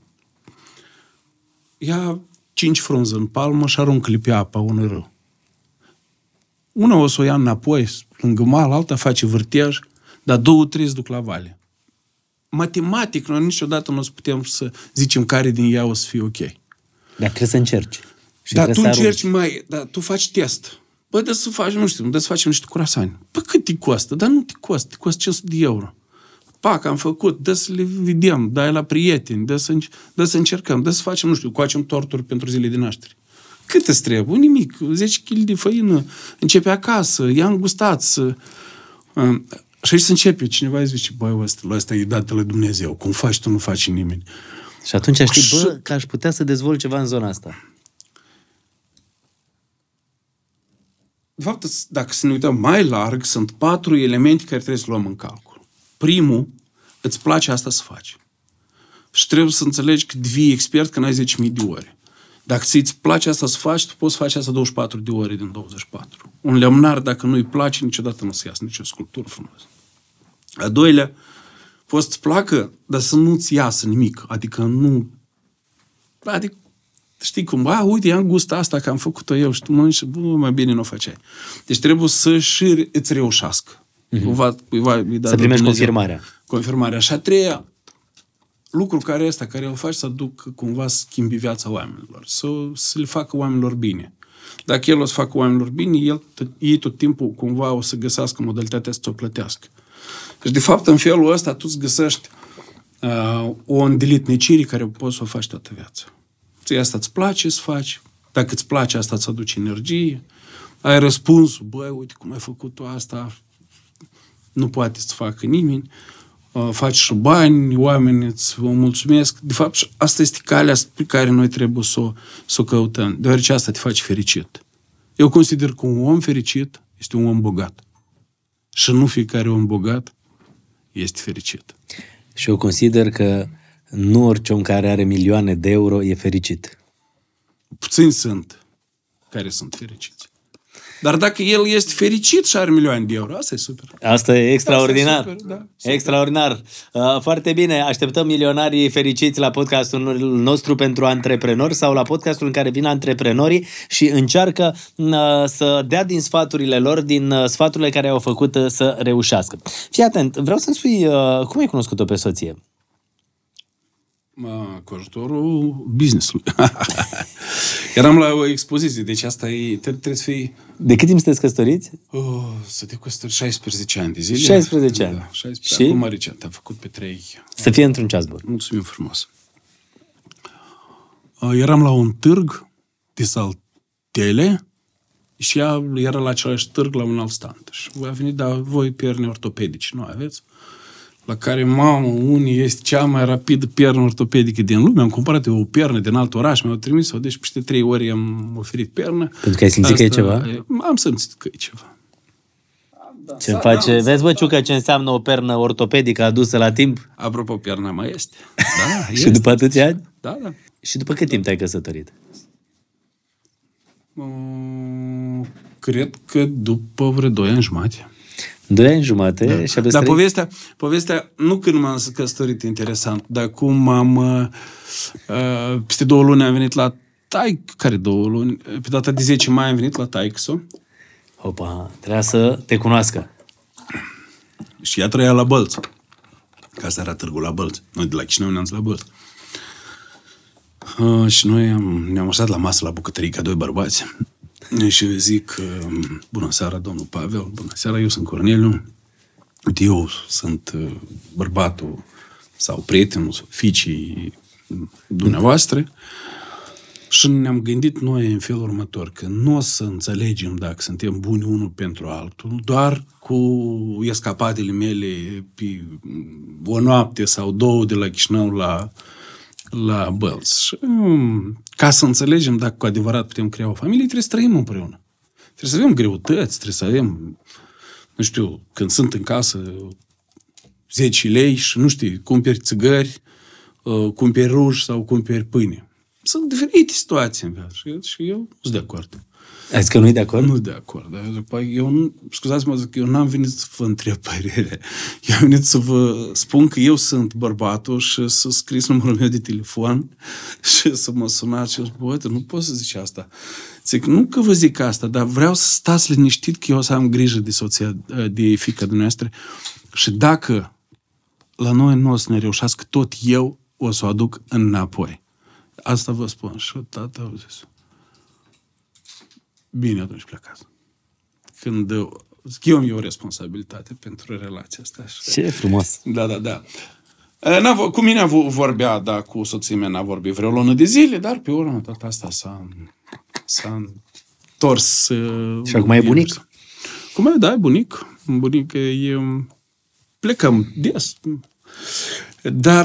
Ia cinci frunze în palmă și aruncă-le pe apa unui râu. Una o să o ia înapoi, lângă mal, alta face vârtej, dar două, trei se duc la vale. Matematic, noi niciodată nu o să putem să zicem care din ea o să fie ok. Dar trebuie să încerci. Și dar tu încerci, arunci. mai, dar tu faci test. Bă, dă să faci, nu știu, dă să facem niște curasani. Bă, cât te costă? Dar nu te costă, te costă cinci sute de euro. Pac, am făcut, dă să le vedem, dai la prieteni, dă să, dă să încercăm, dă să facem, nu știu, coacem torturi pentru zile de naștere. Cât îți trebuie? Nimic. zece kilograme de făină. Începe acasă. Ia îngustați. Și aici se începe, cineva îți zice, băi, ăsta, ăsta e dat de la Dumnezeu, cum faci tu, nu faci nimeni. Și atunci știi, bă, că aș putea să dezvolt ceva în zona asta. De fapt, dacă să ne uităm mai larg, sunt patru elemente care trebuie să luăm în calcul. Primul, îți place asta să faci. Și trebuie să înțelegi că devii expert când ai zece mii de ore. Dacă ți-ți place asta să faci, tu poți face asta douăzeci și patru de ore din douăzeci și patru. Un lemnar, dacă nu-i place, niciodată nu se iasă nicio sculptură frumoasă. A doilea, poți să-ți placă, dar să nu-ți iasă nimic. Adică nu... Adică, știi cum, a, uite, am gust asta că am făcut-o eu și tu mănânci și, bă, mai bine nu o făceai. Deci trebuie să și îți reușească. Mm-hmm. Cuva, cuiva, să primești Dumnezeu confirmarea. Confirmarea. Și a treia, lucru care ăsta, care îl faci să aduc cumva să schimbi viața oamenilor, să, să le facă oamenilor bine. Dacă el o să facă oamenilor bine, el, ei tot timpul cumva o să găsească modalitatea să ți-o plătească. Deci, de fapt, în felul ăsta, tu îți găsești uh, o îndeletnicire care poți să o faci toată viața. Ție asta îți place să faci, dacă îți place asta îți aduce energie, ai răspunsul, băi, uite cum ai făcut tu asta, nu poate să facă nimeni, uh, faci și bani, oamenii îți vă mulțumesc. De fapt, asta este calea pe care noi trebuie să o, să o căutăm, deoarece asta te face fericit. Eu consider că un om fericit este un om bogat. Și nu fiecare om bogat este fericit. Și eu consider că nu orice om care are milioane de euro e fericit. Puțini sunt care sunt fericiți. Dar dacă el este fericit și are milioane de euro, asta e super. Asta e extraordinar. Asta e super, da, super. Extraordinar. Uh, foarte bine. Așteptăm milionarii fericiți la podcastul nostru pentru antreprenori sau la podcastul în care vin antreprenorii și încearcă uh, să dea din sfaturile lor, din uh, sfaturile care au făcut uh, să reușească. Fii atent, vreau să-mi spui, uh, cum ai cunoscut-o pe soție? Cu ajutorul business-ului. Eram la o expoziție, deci asta e, trebuie să fii... De cât timp sunteți căsătoriți? Oh, să te căsători șaisprezece ani de zile. șaisprezece ani. Da, șaisprezece. Și? Acum recent, am făcut pe trei. Să fie într-un ceas bun. Mulțumim frumos. Eram la un târg de saltele și ea era la același târg la un alt stand. Și a venit, dar voi pierne ortopedici nu aveți? La care, mamă, unii este cea mai rapidă piernă ortopedică din lume. Am cumpărat eu o piernă din alt oraș, mi-au trimis-o, deci peste trei ori am oferit piernă. Pentru că ai simțit Asta, că e ceva? Am simțit că e ceva. Ce face? Da, vezi, bă, Ciucă, ce înseamnă o pernă ortopedică adusă la timp? Apropo, pierna mai este. Da, este. Și după atâția ani? Da, da. Și după cât timp te-ai căsătorit? Uh, cred că după vreo doi ani jumate. Doi ani jumate da. și aveți Dar trei... povestea, povestea, nu când m-am căsătorit interesant, dar cum am, uh, peste două luni am venit la tai, care două luni? Pe data de zece mai am venit la taică-so. Opa, trebuia să te cunoască. Și ea trăia la Bălț. Că asta era târgul la Bălț. Noi de la Chișinău ne-am dus la Bălț. Uh, și noi am, ne-am așezat la masă la bucătărie ca doi bărbați. Și zic, bună seara, domnul Pavel, bună seara, eu sunt Corneliu. Uite, eu sunt bărbatul sau prietenul sau fiicii dumneavoastră. Și ne-am gândit noi în felul următor, că nu o să înțelegem dacă suntem buni unul pentru altul, doar cu escapadele mele pe o noapte sau două de la Chișinău la, la Bălț. Și, ca să înțelegem dacă cu adevărat putem crea o familie, trebuie să trăim împreună. Trebuie să avem greutăți, trebuie să avem, nu știu, când sunt în casă zece lei și, nu știu, cumperi țigări, cumperi ruși sau cumperi pâine. Sunt diferite situații în viață și eu nu sunt de acord. Ai zis că nu-i de acord? Nu de acord. Dar eu nu, scuzați-mă, zic, eu n-am venit să vă întreb părere. Eu am venit să vă spun că eu sunt bărbatul și să scris numărul meu de telefon și să mă sunați și bă, nu pot să zici asta. Zic, nu că vă zic asta, dar vreau să stați liniștit că eu o să am grijă de soția, de fiica dumneavoastră și dacă la noi nu o să ne reușească, tot eu o să o aduc înapoi. Asta vă spun. Și tata a zis, bine, atunci plecați. Când eu am eu o responsabilitate pentru relația asta. Ce frumos! Da, da, da. N-a, cu mine vorbea, da, cu soția mea n-a vorbit vreo lună de zile, dar pe urmă tot asta s-a, s-a întors. Și acum e bunic? Cum e, da, e bunic. Bunic e Plecăm des. Dar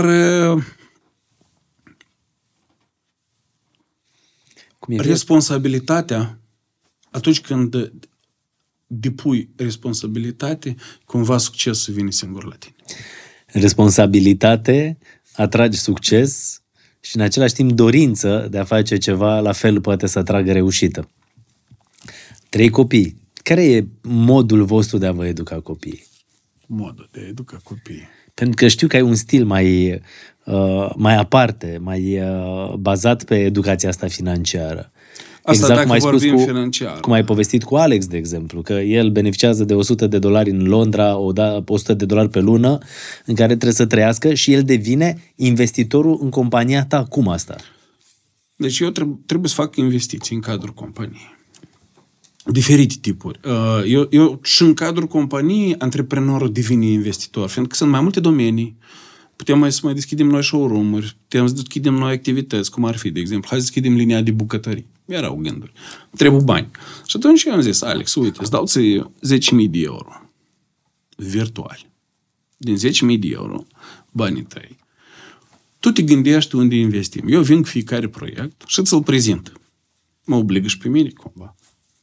Cum e responsabilitatea, atunci când depui responsabilitate, cumva succesul vine singur la tine. Responsabilitate atrage succes și în același timp dorință de a face ceva la fel poate să atragă reușită. Trei copii. Care e modul vostru de a vă educa copiii? Modul de a educa copiii. Pentru că știu că ai un stil mai, uh, mai aparte, mai uh, bazat pe educația asta financiară. Asta exact dacă cum ai spus vorbim cu, financiar. cum ai povestit cu Alex, de exemplu, că el beneficiază de o sută de dolari în Londra, o, da, o sută de dolari pe lună, în care trebuie să trăiască și el devine investitorul în compania ta. Cum asta? Deci eu trebuie, trebuie să fac investiții în cadrul companiei. Diferite tipuri. Eu, eu și în cadrul companiei, antreprenorul devine investitor, fiindcă sunt mai multe domenii. Putem mai să mai deschidem noi showroom-uri, putem să deschidem noi activități, cum ar fi, de exemplu, hai să deschidem linia de bucătării. Erau gânduri. Trebuie bani. Și atunci eu am zis, Alex, uite, îți dau ție zece mii de euro virtuali. Din zece mii de euro, banii tăi. Tu te gândești unde investim. Eu vin cu fiecare proiect și ți-l prezint. Mă obligă și pe mine, cumva.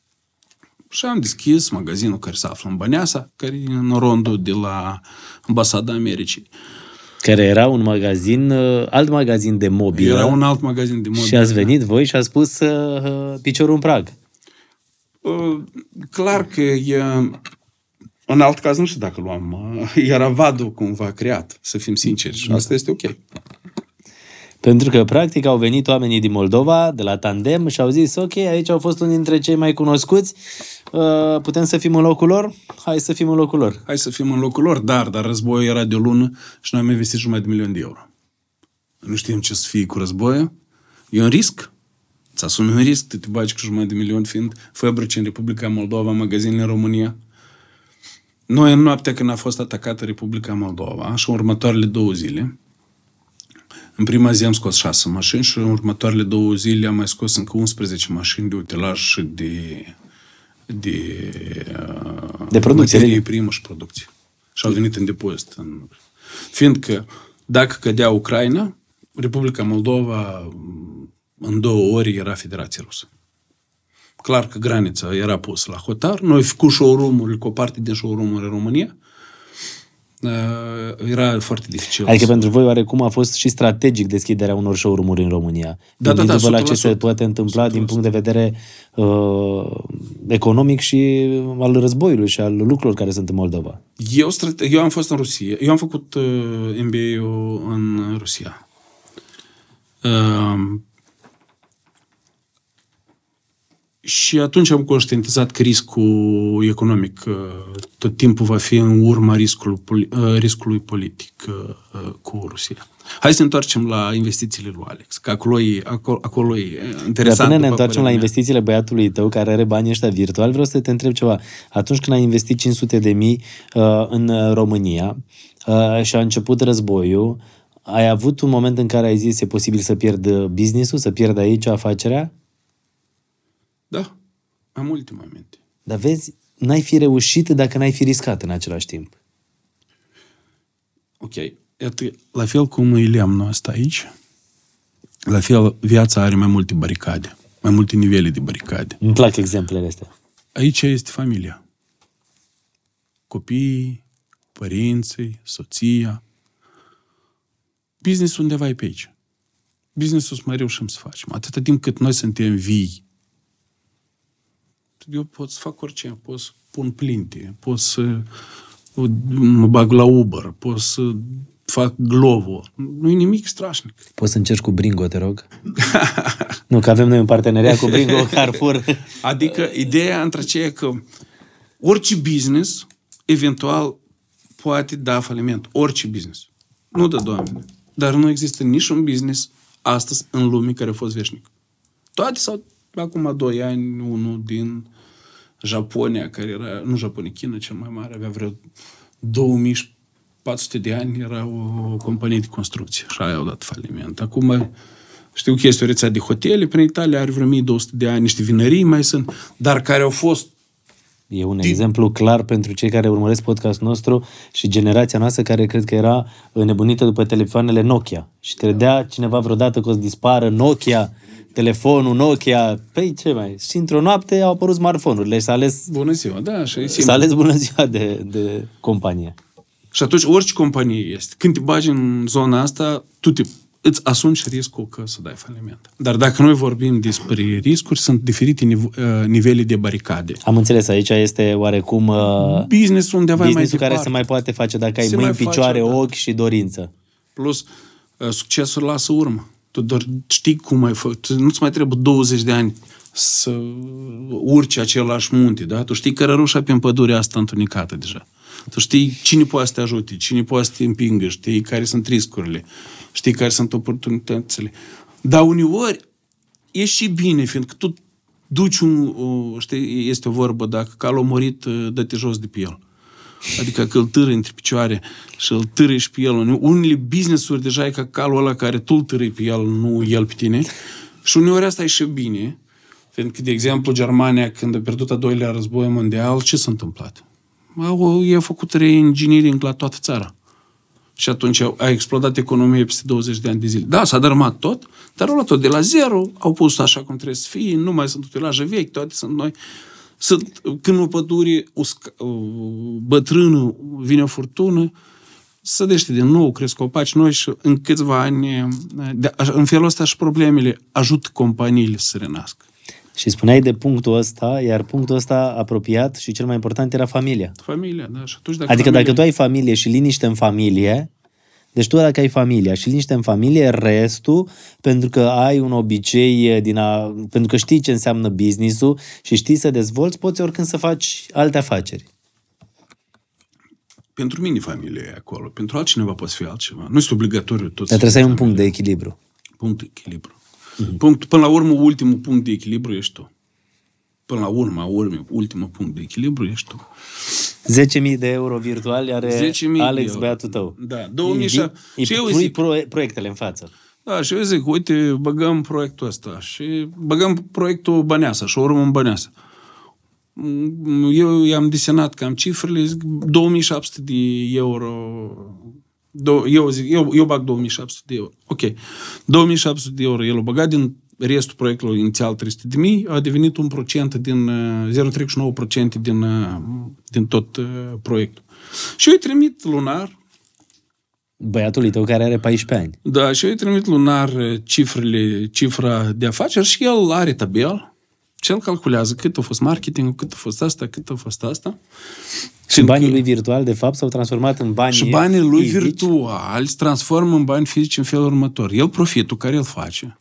Și am deschis magazinul care se află în Băneasa, care e în rondul de la Ambasada Americii. Care era un magazin, alt magazin de mobilă. Era un alt magazin de mobilă. Și ați venit voi și ați pus uh, piciorul în prag. Uh, clar că e... În alt caz, nu știu dacă luam. Uh, era vadul cumva creat, să fim sinceri. Și asta este ok. Pentru că, practic, au venit oamenii din Moldova, de la Tandem, și au zis, ok, aici au fost unii dintre cei mai cunoscuți, uh, putem să fim în locul lor? Hai să fim în locul lor. Hai să fim în locul lor, dar, dar războiul era de o lună și noi am investit jumătate de milion de euro. Nu știm ce să fie cu războiul. E un risc. Îți asumi un risc, te, te bagi cu jumătate de milion fiind fabrici în Republica Moldova, magazinele în România. Noi, în noaptea când a fost atacată Republica Moldova și în următoarele două zile, în prima zi am scos șase mașini și în următoarele două zile am mai scos încă unsprezece mașini de utilaj și de de, de producție, materie primă și producție. Și au venit în depozit. În... Fiindcă dacă cădea Ucraina, Republica Moldova în două ori era Federația Rusă. Clar că granița era pusă la hotar. Noi cu showroom-uri, cu o parte din showroom-uri în România, era foarte dificil. Adică pentru voi oarecum a fost și strategic deschiderea unor showroom-uri în România. Da, da, da, la ce se poate întâmpla din punct de vedere uh, economic și al războiului și al lucrurilor care sunt în Moldova. Eu, strate- eu am fost în Rusia. Eu am făcut uh, M B A-ul în Rusia. Uh, Și atunci am conștientizat că riscul economic tot timpul va fi în urma riscului, riscului politic cu Rusia. Hai să ne întoarcem la investițiile lui Alex, că acolo e, acolo, acolo e interesant. Dar până ne întoarcem la investițiile băiatului tău care are banii ăștia virtual, vreau să te întreb ceva. Atunci când ai investit cinci sute de mii uh, în România uh, și a început războiul, ai avut un moment în care ai zis e posibil să pierd business-ul, să pierd aici afacerea? Da, am multe momente. Dar vezi, n-ai fi reușit dacă n-ai fi riscat în același timp. Ok. Iată, la fel cum e lemnul ăsta aici, la fel viața are mai multe baricade, mai multe nivele de baricade. Îmi plac exemplele astea. Aici este familia. Copiii, părinții, soția. Business undeva e pe aici. Business-ul să mai reușim să facem. Atâta timp cât noi suntem vii. Eu pot să fac orice, pot să pun plinte, pot să mă bag la Uber, pot să fac Glovo. Nu e nimic strașnic. Poți să încerci cu Bringo, te rog? Nu, că avem noi un parteneriat cu Bringo, Carrefour. Adică ideea între aceea că orice business eventual poate da faliment. Orice business. Nu dă, Doamne. Dar nu există niciun business astăzi în lume care a fost veșnic. Toate sau acum doi ani, unul din Japonia, care era, nu Japonia, China cel mai mare, avea vreo două mii patru sute de ani, era o companie de construcție și aia au dat faliment. Acum știu că este o rețea de hotele prin Italia, are vreo o mie două sute de ani, niște vinării mai sunt, dar care au fost E un exemplu clar pentru cei care urmăresc podcastul nostru și generația noastră care cred că era nebunită după telefoanele Nokia. Și credea cineva vreodată că o să dispară Nokia, telefonul Nokia. Păi ce mai? Și într-o noapte au apărut smartphone-urile și s-a ales, Bună ziua, da, și s-a ales bună ziua de, de companie. Și atunci orice companie este, când te bagi în zona asta, tu te, îți asumi și riscul că să dai faliment. Dar dacă noi vorbim despre riscuri, sunt diferite nive- nivele de baricade. Am înțeles, aici este oarecum uh, Business undeva mai business-ul departe. care se mai poate face dacă ai Se mâini, mai face, picioare, da. ochi și dorință. Plus, uh, succesul lasă urmă. Tu doar știi cum ai făcut. Nu-ți mai trebuie douăzeci de ani să urci același munte, da? Tu știi cărărușa pe pădurea asta întunecată deja. Tu știi cine poate să te ajute, cine poate să te împingă, știi care sunt riscurile, știi care sunt oportunitățile. Dar uneori e și bine, fiindcă tu duci un, o, știi, este o vorbă, dacă calul a murit, dă-te jos de pe el. Adică că îl târâi între picioare și îl târâi și pe el. Unele business-uri deja e ca calul ăla care tu îl târâi pe el, nu el pe tine. Și uneori asta e și bine, fiindcă, de exemplu, Germania, când a pierdut a doilea război mondial, ce s-a întâmplat? Au, i-a făcut re-engineering la toată țara. Și atunci a explodat economia peste douăzeci de ani de zile. Da, s-a dărâmat tot, dar au luat tot de la zero, au pus așa cum trebuie să fie, nu mai sunt utilaje vechi, toate sunt noi. Sunt, când o pădure usca, bătrână, vine o furtună, sădește din nou, cresc copaci noi și în câțiva ani, de, în felul ăsta și problemele ajută companiile să se renască. Și spuneai de punctul ăsta, iar punctul ăsta apropiat și cel mai important era familia. Familia, da. Și atunci, dacă Adică familia... dacă tu ai familie și liniște în familie, deci tu dacă ai familia și liniște în familie, restul, pentru că ai un obicei, din a, pentru că știi ce înseamnă business-ul și știi să dezvolți, poți oricând să faci alte afaceri. Pentru mine familia e acolo, pentru altcineva poate fi altceva. Nu este obligatoriu tot. Dar trebuie să ai un punct de echilibru. Punct de echilibru. Mm-hmm. Punct, până la urmă, ultimul punct de echilibru ești tu. Până la urmă, urmă ultimul punct de echilibru ești tu. zece mii de euro virtuali are zece mii Alex, de băiatul tău. Da, două mii șapte. Îi Și eu pui zic, pro- proiectele în față. da, și eu zic, uite, băgăm proiectul ăsta și băgăm proiectul Băneasa și o urmă în Băneasa. Eu i-am desenat cam cifrele, zic, două mii șapte sute de euro. Eu zic, eu, eu bag două mii șapte sute de euro. Ok. două mii șapte sute de euro el o băgat din restul proiectului inițial trei sute de mii, a devenit un procent din zero virgulă treizeci și nouă la sută din, din tot uh, proiectul. Și eu îi trimit lunar. Băiatului tău care are paisprezece ani. Da, și eu îi trimit lunar cifrele, cifra de afaceri și el are tabel. Și el calculează cât a fost marketing, cât a fost asta, cât a fost asta. Și banii lui virtual, de fapt, s-au transformat în bani Și banii lui fizici. virtuali se transformă în bani fizici în felul următor. El, profitul care îl face,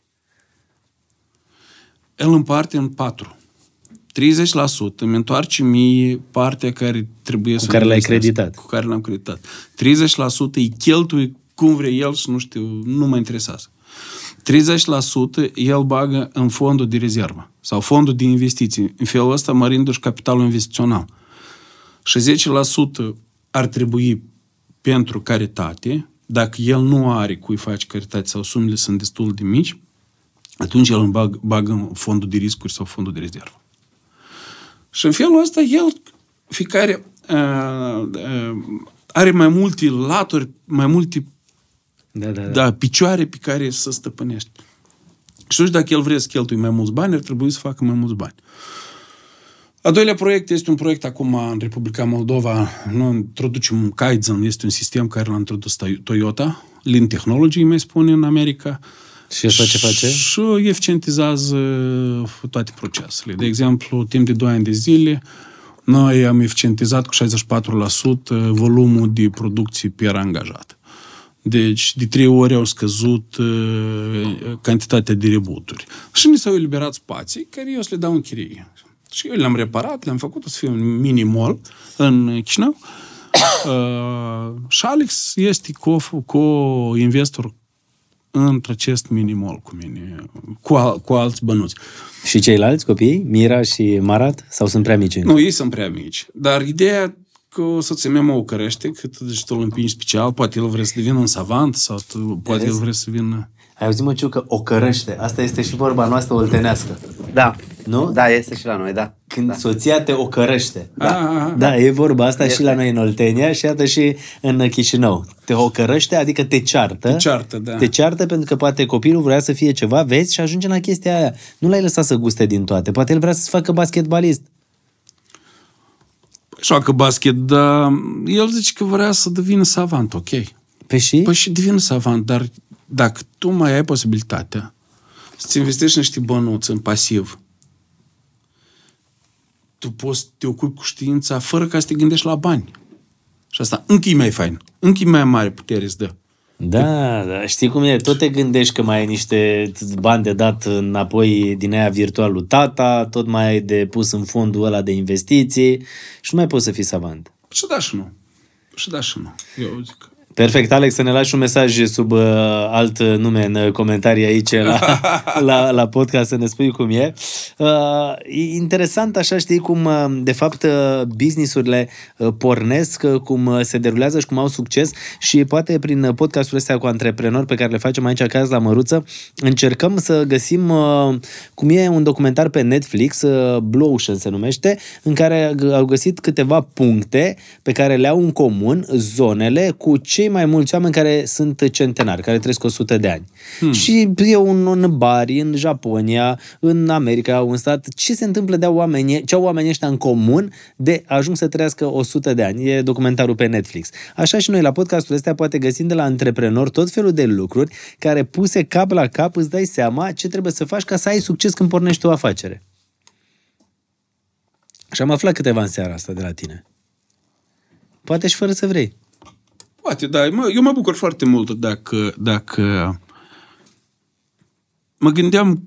el împarte în patru. treizeci la sută îmi întoarce mie partea care trebuie Cu să... care l-ai investească, creditat. Cu care l-am creditat. treizeci la sută îi cheltuie cum vrea el și nu știu, nu mă interesează. treizeci la sută el bagă în fondul de rezervă sau fondul de investiții. În felul ăsta mărindu-și capitalul investițional. Și zece la sută ar trebui pentru caritate. Dacă el nu are cui face caritate sau sumele sunt destul de mici, atunci el bag, bagă în fondul de riscuri sau fondul de rezervă. Și în felul ăsta el, fiecare uh, uh, are mai multe laturi, mai multe Da, da, da. da, picioare pe care să stăpânești. Și atunci, dacă el vrea să cheltui mai mulți bani, ar trebui să facă mai mulți bani. A doilea proiect este un proiect acum în Republica Moldova. Noi introducem Kaizen, este un sistem care l-a introdus Toyota, Lean Technology, mai spune în America. Și asta ce face? Și eficientizează toate procesele. De exemplu, timp de doi ani de zile, noi am eficientizat cu șaizeci și patru la sută volumul de producție per angajat. Deci, de trei ori au scăzut uh, cantitatea de rebuturi. Și ni s-au eliberat spații care eu să le dau în chirie. Și eu le-am reparat, le-am făcut să fie un mini-mall în Chișinău. Uh, și Alex este co- co-investor într-acest mini-mall cu mine, cu, al- cu alți bănuți. Și ceilalți copii? Mira și Marat? Sau sunt prea mici? Nu, ei sunt prea mici. Dar ideea că soția mea mă ocărește, că deci, tu îl împingi special, poate el vrea să devină un savant, sau tu, poate el vrea să vină... Ai auzit, mă, Ciu, că o cărăște. Asta este și vorba noastră oltenească. Da. Nu? Da, este și la noi, da. când da. soția te ocărăște. Da, da, e vorba asta este. Și la noi în Oltenia și iată și în Chișinău. Te ocărăște, adică te ceartă. Te ceartă, da. Te ceartă pentru că poate copilul vrea să fie ceva, vezi, și ajunge la chestia aia. Nu l-ai lăsat să guste din toate. Poate el vrea să se facă basketbalist. Joacă basket, dar el zice că vrea să devină savant, ok. Păi și? Păi și devină savant, dar dacă tu mai ai posibilitatea să-ți investești niște bănuți în pasiv, tu poți să te ocupi cu știința fără ca să te gândești la bani. Și asta încă e mai fain. Încă e mai mare putere îți dă. Da, da, știi cum e? Tot te gândești că mai ai niște bani de dat înapoi din aia virtual lui tata, tot mai ai de pus în fondul ăla de investiții și nu mai poți să fii savant. Și da și nu. Și da și nu. Eu zic. Perfect, Alex, să ne lași un mesaj sub uh, alt nume în comentarii aici la, la, la podcast, să ne spui cum e. Uh, e interesant așa, știi, cum uh, de fapt uh, business-urile uh, pornesc, uh, cum uh, se derulează și cum au succes și poate prin podcastul ăsta cu antreprenori pe care le facem aici acasă la Măruță, încercăm să găsim uh, cum e un documentar pe Netflix, uh, Blue Ocean se numește, în care au găsit câteva puncte pe care le au în comun zonele cu cei mai mulți oameni care sunt centenari, care trăiesc o sută de ani. Hmm. Și e un, în Bari, în Japonia, în America, un stat, ce se întâmplă de oamenii, ce au oamenii ăștia în comun de ajung să trăiască o sută de ani. E documentarul pe Netflix. Așa și noi la podcastul ăsta poate găsim de la antreprenori tot felul de lucruri care puse cap la cap îți dai seama ce trebuie să faci ca să ai succes când pornești o afacere. Și am aflat câteva în seara asta de la tine. Poate și fără să vrei. Poate, da. Eu mă bucur foarte mult dacă, dacă mă gândeam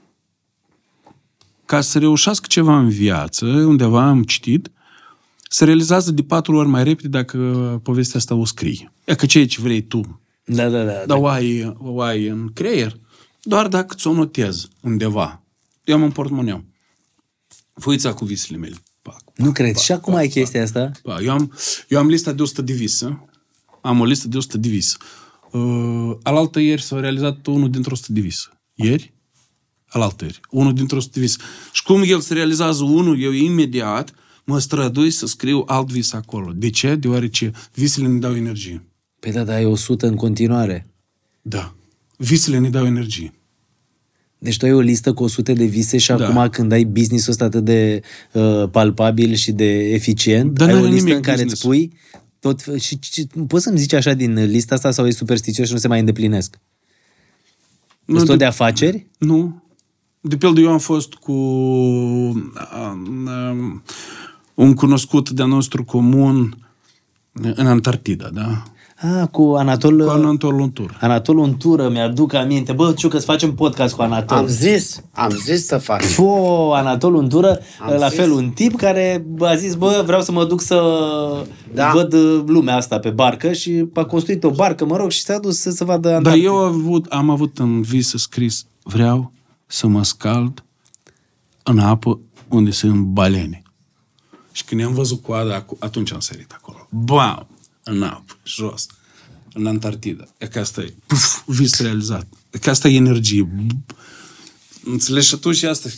ca să reușească ceva în viață, undeva am citit, se realizează de patru ori mai repede dacă povestea asta o scrii. E că ceea ce vrei tu. Da, da, da. Dar o ai, o ai în creier doar dacă ți-o notezi undeva. Eu am un portmoneu. Foița cu visele mele. Pac, pac, nu cred. Pac, și acum pac, ai chestia pac, asta? Pac. Eu, am, eu am lista de o sută de vise. Am o listă de o sută de vise. Uh, alaltă ieri s-a realizat unul dintr-o sută de vise. Ieri? Alaltă ieri. Unul dintr-o sută de vise. Și cum el se realizează unul, eu imediat mă strădui să scriu alt vis acolo. De ce? Deoarece visele ne dau energie. Păi da, dar ai o sută în continuare. Da. Visele ne dau energie. Deci tu ai o listă cu o sută de vise și Da. acum când ai business-ul ăsta atât de uh, palpabil și de eficient, Dar ai o n-are listă nimic în care business. îți pui tot, și, și poți să-mi zici așa din lista asta sau e superstițios și nu se mai îndeplinesc? Nu, tot de... de afaceri? Nu. De pildă, eu am fost cu um, um, un cunoscut de-a nostru comun în Antarctida, da? Ah, cu Anatol... Cu Anatol Untură. Anatol Untură, mi-aduc aminte. Bă, Ciucă, să facem podcast cu Anatol. Am zis, am zis să fac. Fo, Anatol Untură, Am la zis. fel, un tip care a zis, bă, vreau să mă duc să Da. văd lumea asta pe barcă și a construit o barcă, mă rog, și s-a dus să, să vadă Dar Antarctica. eu am avut, am avut în vis scris, vreau să mă scald în apă unde sunt balene. Și când am văzut coada, atunci am sărit acolo. Bam! În apă, jos. În Antarctida. E că asta e puf, vis realizat. E că asta e energie. Înțelegi? Și atunci asta...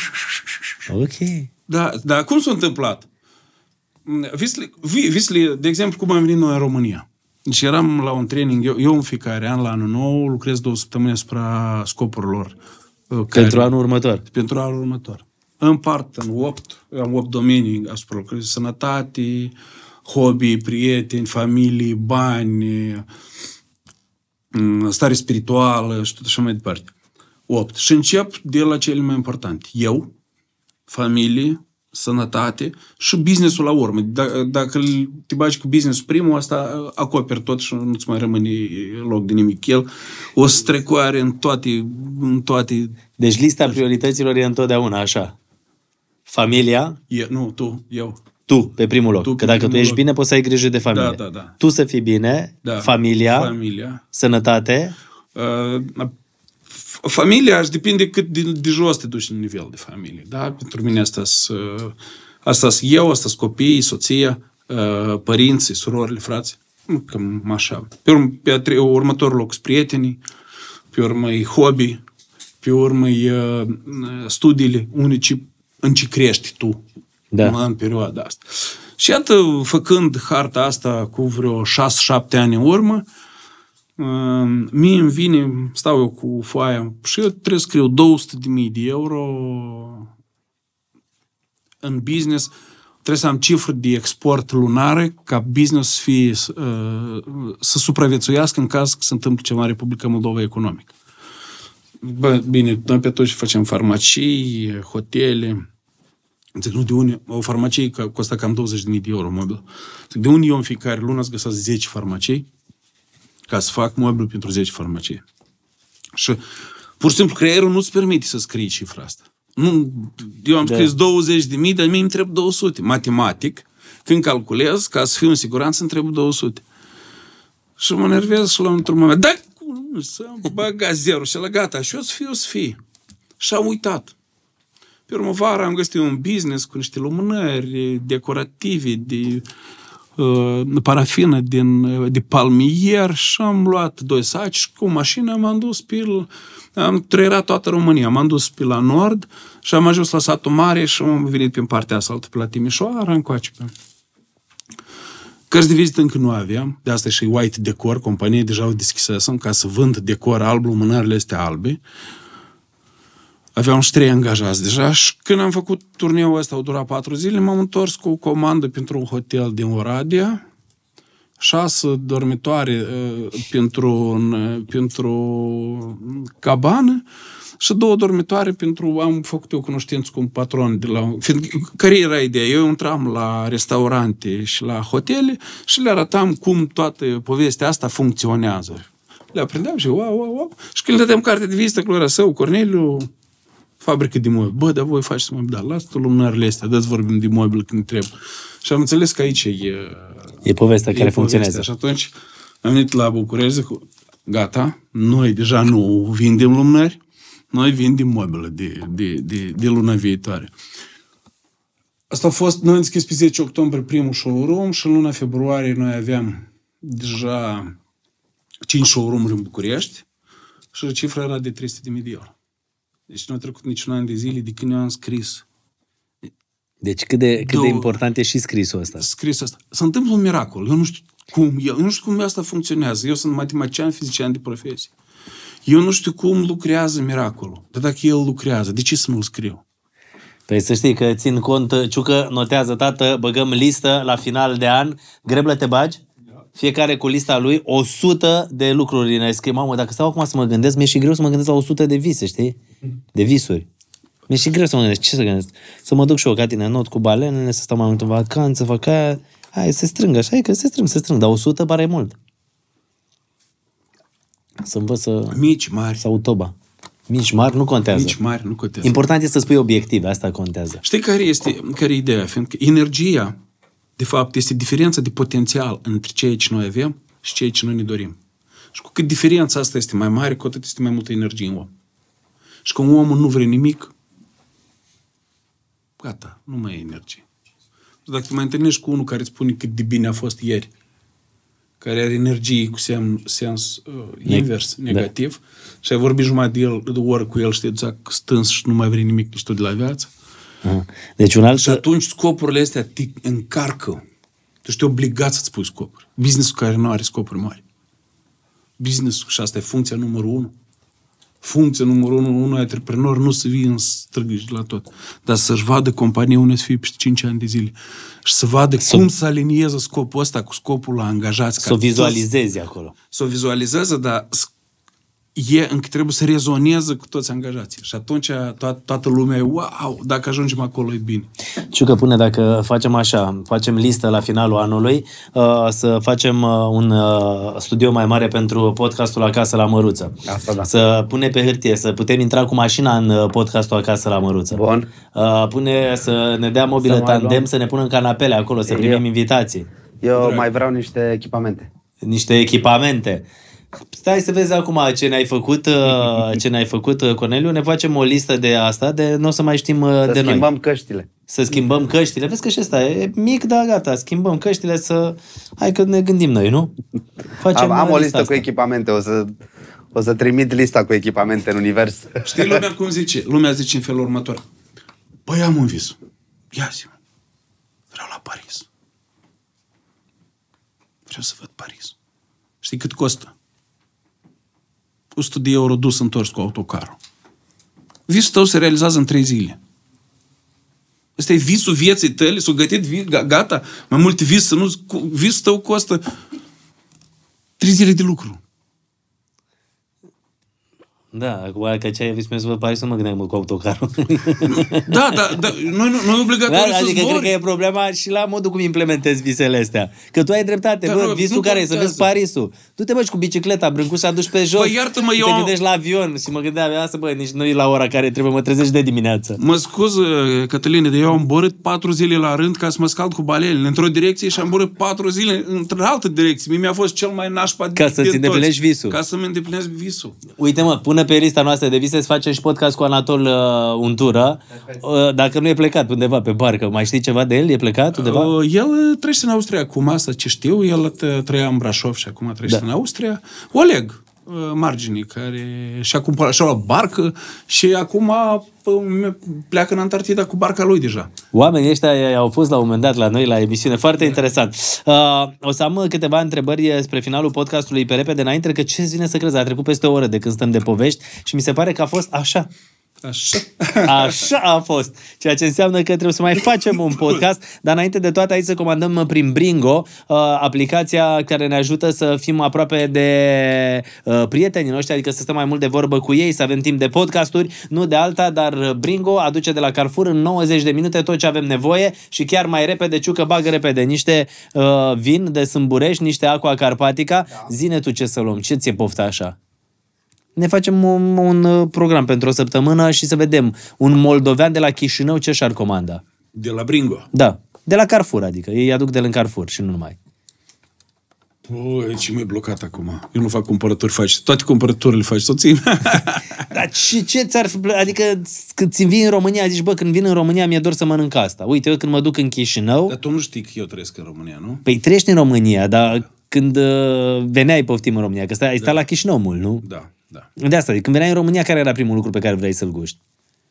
Ok. Da, dar cum s-a întâmplat? Visele, visele, de exemplu, cum am venit noi în România. Deci eram la un training, eu, eu în fiecare an, la anul nou, lucrez două săptămâni asupra scopurilor. Pentru care, anul următor. Pentru anul următor. Împart în opt, am opt domenii asupra lucrării. Sănătate, hobby, prieteni, familie, bani, stare spirituală și tot așa mai departe. opt. Și încep de la cele mai importante. Eu, familie, sănătate și business-ul la urmă. D- dacă te bagi cu business primul, asta acoperi tot și nu-ți mai rămâne loc de nimic. El o să strecoare în toate, în toate... Deci lista priorităților e întotdeauna așa. Familia, E, nu, tu, eu. tu, pe primul loc. Tu, Că pe dacă tu primul ești loc. bine, poți să ai grijă de familie. Da, da, da. Tu să fii bine, Da. familia, Familia. sănătate. Uh, familia aș depinde cât de, de jos te duci în nivel de familie. Da? Pentru mine asta sunt asta eu, asta sunt copiii, soția, uh, părinții, surorile, frații. Cam așa. Pe, urmă, pe tre- următorul loc sunt prietenii, pe urmă e hobby, pe urmă e uh, studiile, unici în ce crești tu Da. în perioada asta. Și iată, făcând harta asta cu vreo șase șapte ani în urmă, mie îmi vine, stau eu cu foaia și eu trebuie să scriu două sute de mii de euro în business, trebuie să am cifre de export lunare ca business să fie, să supraviețuiască în caz că se întâmplă ceva în Republica Moldova economic. Bă, bine, noi pe toți facem farmacii, hotele. Zic, nu, de unde, o farmacie costă cam douăzeci de mii de euro mobil. Zic, de unde eu în fiecare lună să găsesc zece farmacii ca să fac mobil pentru zece farmacii. Și pur și simplu creierul nu-ți permite să scrii cifra asta. Nu, eu am scris da. douăzeci de mii, dar mie îmi trebuie două sute. Matematic, când calculez, ca să fiu în siguranță, îmi trebuie două sute. Și mă nervez și la un moment, da, cum să băga zero și la gata, și eu să fiu să fie. Și am uitat. Pe urmă, vara am găsit un business cu niște lumânări decorative de uh, parafină din, de palmier și am luat doi saci și cu mașina m-am dus pe am trăierat toată România. M-am dus pe la nord și am ajuns la satul mare și am venit pe partea asta altă, pe la Timișoara, încoace pe... Cărți de vizită încă nu aveam, de asta e și White Decor, companie deja o deschisesem ca să vând decor alb, lumânările astea albe. Aveam și trei angajați deja și când am făcut turneul ăsta, au durat patru zile, m-am întors cu o comandă pentru un hotel din Oradea, șase dormitoare uh, pentru, uh, pentru cabană și două dormitoare pentru... Am făcut eu cunoștință cu un patron de la... Care era ideea? Eu intram la restaurante și la hotele și le arătam cum toată povestea asta funcționează. Le aprindeam și wow, wow, wow. Și când le dădeam carte de vizită, Clora Său, Corneliu, fabrică de mobil. Bă, dar voi faceți mobil. Da, lasă tu lumânările astea, dă-ți vorbim de mobil când trebuie. Și am înțeles că aici e... E povestea e care povestea. funcționează. Și atunci am venit la București, zic, gata, noi deja nu vindem lumânări, noi vindem mobilă de, de, de, de luna viitoare. Asta a fost, noi am deschis pe zece octombrie primul showroom și în luna februarie noi aveam deja cinci showroom-uri în București și cifra era de trei sute de mii de euro. Deci nu a trecut niciun an de zile de când eu am scris. Deci cât de, cât Două. de important e și scrisul ăsta. Scris asta. Se întâmplă un miracol. Eu nu știu cum, eu nu știu cum asta funcționează. Eu sunt matematician, fizician de profesie. Eu nu știu cum lucrează miracolul. Dar dacă el lucrează, de ce să nu-l scriu? Păi să știi că țin cont, Ciucă notează, tată, băgăm listă la final de an, Greblă te bagi? Fiecare cu lista lui, o sută de lucruri ne scrie. Mamă, dacă stau acum să mă gândesc, mi-e și greu să mă gândesc la o sută de vise, știi? De visuri. Mi-e și greu să mă gândesc. Ce să gândesc? Să mă duc și eu ca tine, not cu balenele, să stau mai mult în vacanță, fac aia. Hai, se strâng așa, e că se strâng, se strâng. Dar o sută pare mult. Să învăț să... Mici, mari. Sau toba. Mici, mari, nu contează. Mici, mari, nu contează. Important este să spui obiective, asta contează. Știi care este care e ideea? Fiindcă energia, de fapt, este diferența de potențial între ceea ce noi avem și ceea ce noi ne dorim. Și cu cât diferența asta este mai mare, cu atât este mai multă energie în om. Și când omul nu vrea nimic, gata, nu mai e energie. Dacă te mai întâlnești cu unul care îți spune cât de bine a fost ieri, care are energie cu sem, sens uh, invers, ne- negativ, da. Și ai vorbit jumătate de, el, de oră cu el și te duci stâns și nu mai vrei nimic nici tu de la viață. Aha. Deci un alt... Și atunci scopurile astea te încarcă. Tu ești obligat să-ți pui scopuri. Business-ul care nu are scopuri mari. Business-ul, și asta e funcția numărul unu. Funcția numărul unu, unul antreprenor, nu să vii în străgăși la tot, dar să-și vadă compania unde să fie peste cinci ani de zile și să vadă s-o... cum să alinieze scopul ăsta cu scopul la angajați. Să o vizualizeze acolo. Să o vizualizeze, dar e încă trebuie să rezoneze cu toți angajații. Și atunci to- toată lumea e, wow, dacă ajungem acolo e bine. Ciucă pune, dacă facem așa, facem listă la finalul anului, uh, să facem uh, un uh, studio mai mare pentru podcastul Acasă la Măruță. Asta da. Să pune pe hârtie, să putem intra cu mașina în uh, podcastul Acasă la Măruță. Bun. Uh, pune să ne dea mobilă Să mai tandem, luăm. să ne pună în canapele acolo, să primim Eu- invitații. Eu Drag. mai vreau niște echipamente. Niște echipamente. Stai să vezi acum ce ne-ai făcut, uh, ce ne-ai făcut, uh, Corneliu. Ne facem o listă de asta, de nu o să mai știm uh, Să de schimbăm noi. căștile. Să schimbăm căștile. Vezi că și ăsta e mic, dar gata. Schimbăm căștile să... Hai că ne gândim noi, nu? Facem Am, am uh, o lista listă cu asta. echipamente. O să, o să trimit lista cu echipamente în univers. Știi lumea cum zice? Lumea zice în felul următor. Păi am un vis. Ia zi-mă. Vreau la Paris. Vreau să văd Paris. Știi cât costă? o sută de euro dus întors cu autocarul. Visul tău se realizează în trei zile. Ăsta e visul vieții tale, s-a gătit vis, gata, mai multe vis, nu, visul tău costă trei zile de lucru. Da, acum că ce ai vis să văd Paris, să mă gândeam mă, cu autocarul. Da, da, da, noi nu noi obligatoriu Da, să adică zbori. cred că e problema și la modul cum implementezi visele astea. Că tu ai dreptate, Dar bă, nu- visul nu care e să contează. vezi Parisul. Tu te băci cu bicicleta, brâncuș, aduci pe jos. Păi, iartă-mă, și eu te am- gândești la avion și mă gândeam, asta bă, nici nu e la ora care trebuie, mă trezești de dimineață. Mă scuză, Cătăline, de eu am borât patru zile la rând ca să mă scald cu balele într-o direcție și am borât patru zile într-o altă direcție. Mie mi-a fost cel mai nașpa Ca să-ți din îndeplinești toți. visul. Ca să-mi îndeplinesc visul. Uite mă, pune pe lista noastră de vise să facem și podcast cu Anatol uh, Untură. Uh, dacă nu e plecat undeva pe barcă, mai știi ceva de el? E plecat undeva? Uh, el trăiește în Austria acum, asta ce știu. El t- trăia în Brașov și acum trăiește Da. în Austria. Oleg uh, Margini, care și-a cumpărat și-a luat barcă și acum uh, pleacă în Antarctica cu barca lui deja. Oamenii ăștia au fost la un moment dat la noi la emisiune, foarte interesant. Uh, o să am câteva întrebări spre finalul podcastului pe repede înainte, că ce-ți vine să crezi? A trecut peste o oră de când stăm de povești și mi se pare că a fost așa. Așa. Așa a fost. Ceea ce înseamnă că trebuie să mai facem un podcast, dar înainte de toate aici să comandăm prin Bringo, uh, aplicația care ne ajută să fim aproape de uh, prietenii noștri, adică să stăm mai mult de vorbă cu ei, să avem timp de podcasturi, nu de alta, dar Bringo aduce de la Carrefour în nouăzeci de minute tot ce avem nevoie și chiar mai repede, ciucă, bagă repede. Niște uh, vin de Sâmburești, niște Aqua Carpatica. Da. Zine tu ce să luăm, ce ți-e pofta așa? Ne facem un, un program pentru o săptămână și să vedem un moldovean de la Chișinău ce și-ar comanda. De la Bringo. Da, de la Carrefour, adică ei aduc de la Carrefour și nu numai. Oi, ce mi-e blocat acum. Eu nu fac cumpărături, faci. Toate cumpărăturile faci soții. Dar ce, ce ți-ar fi... Adică când ți vii în România, zici, bă, când vin în România mi-e dor să mănânc asta. Uite, eu când mă duc în Chișinău... Dar tu nu știi că eu trăiesc în România, nu? Păi trăiești în România, dar când uh, veneai, poftim, în România, că stai, ai stat la Chișinău mult, nu? Da, da. De asta, când veneai în România, care era primul lucru pe care vrei să-l guști?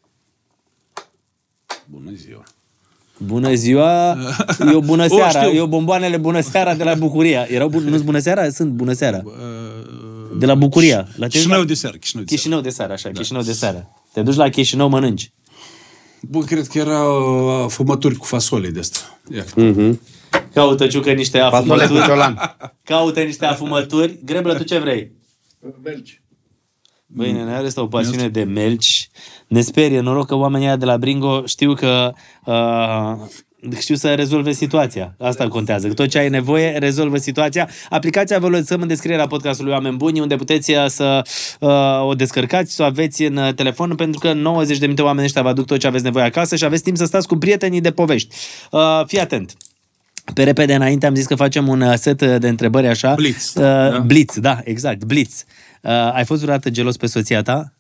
Bună ziua. Bună ziua, eu bună O, seara, știu. eu bomboanele bună seara de la Bucuria. Erau bun, nu-s bună seara? Sunt bună seara. De la Bucuria. La Chișinău de seară. Chișinău de seară. Chișinău de seară, așa, da. Chișinău de seară. Te duci la Chișinău, mănânci. Bă, cred că erau fumături cu fasole de asta. Ia. Mm-hmm. Caută, Ciucă, niște Fasole cu afumături. ciolan. Caută niște afumături. Greblă, tu ce vrei? Belgi. Băi, ne are asta o pasiune de melci. Ne sperie, noroc că oamenii ăia de la Bringo știu că uh, știu să rezolve situația. Asta contează. Că tot ce ai nevoie, rezolvă situația. Aplicația vă lăsăm în descrierea podcastului Oameni Buni, unde puteți să uh, o descărcați, să o aveți în telefon, pentru că în nouăzeci de minute oamenii ăștia vă aduc tot ce aveți nevoie acasă și aveți timp să stați cu prietenii de povești. Uh, fii atent. Pe repede înainte am zis că facem un set de întrebări așa. Blitz. Uh, Da. Blitz, da, exact, Blitz. Uh, ai fost vreodată gelos pe soția ta?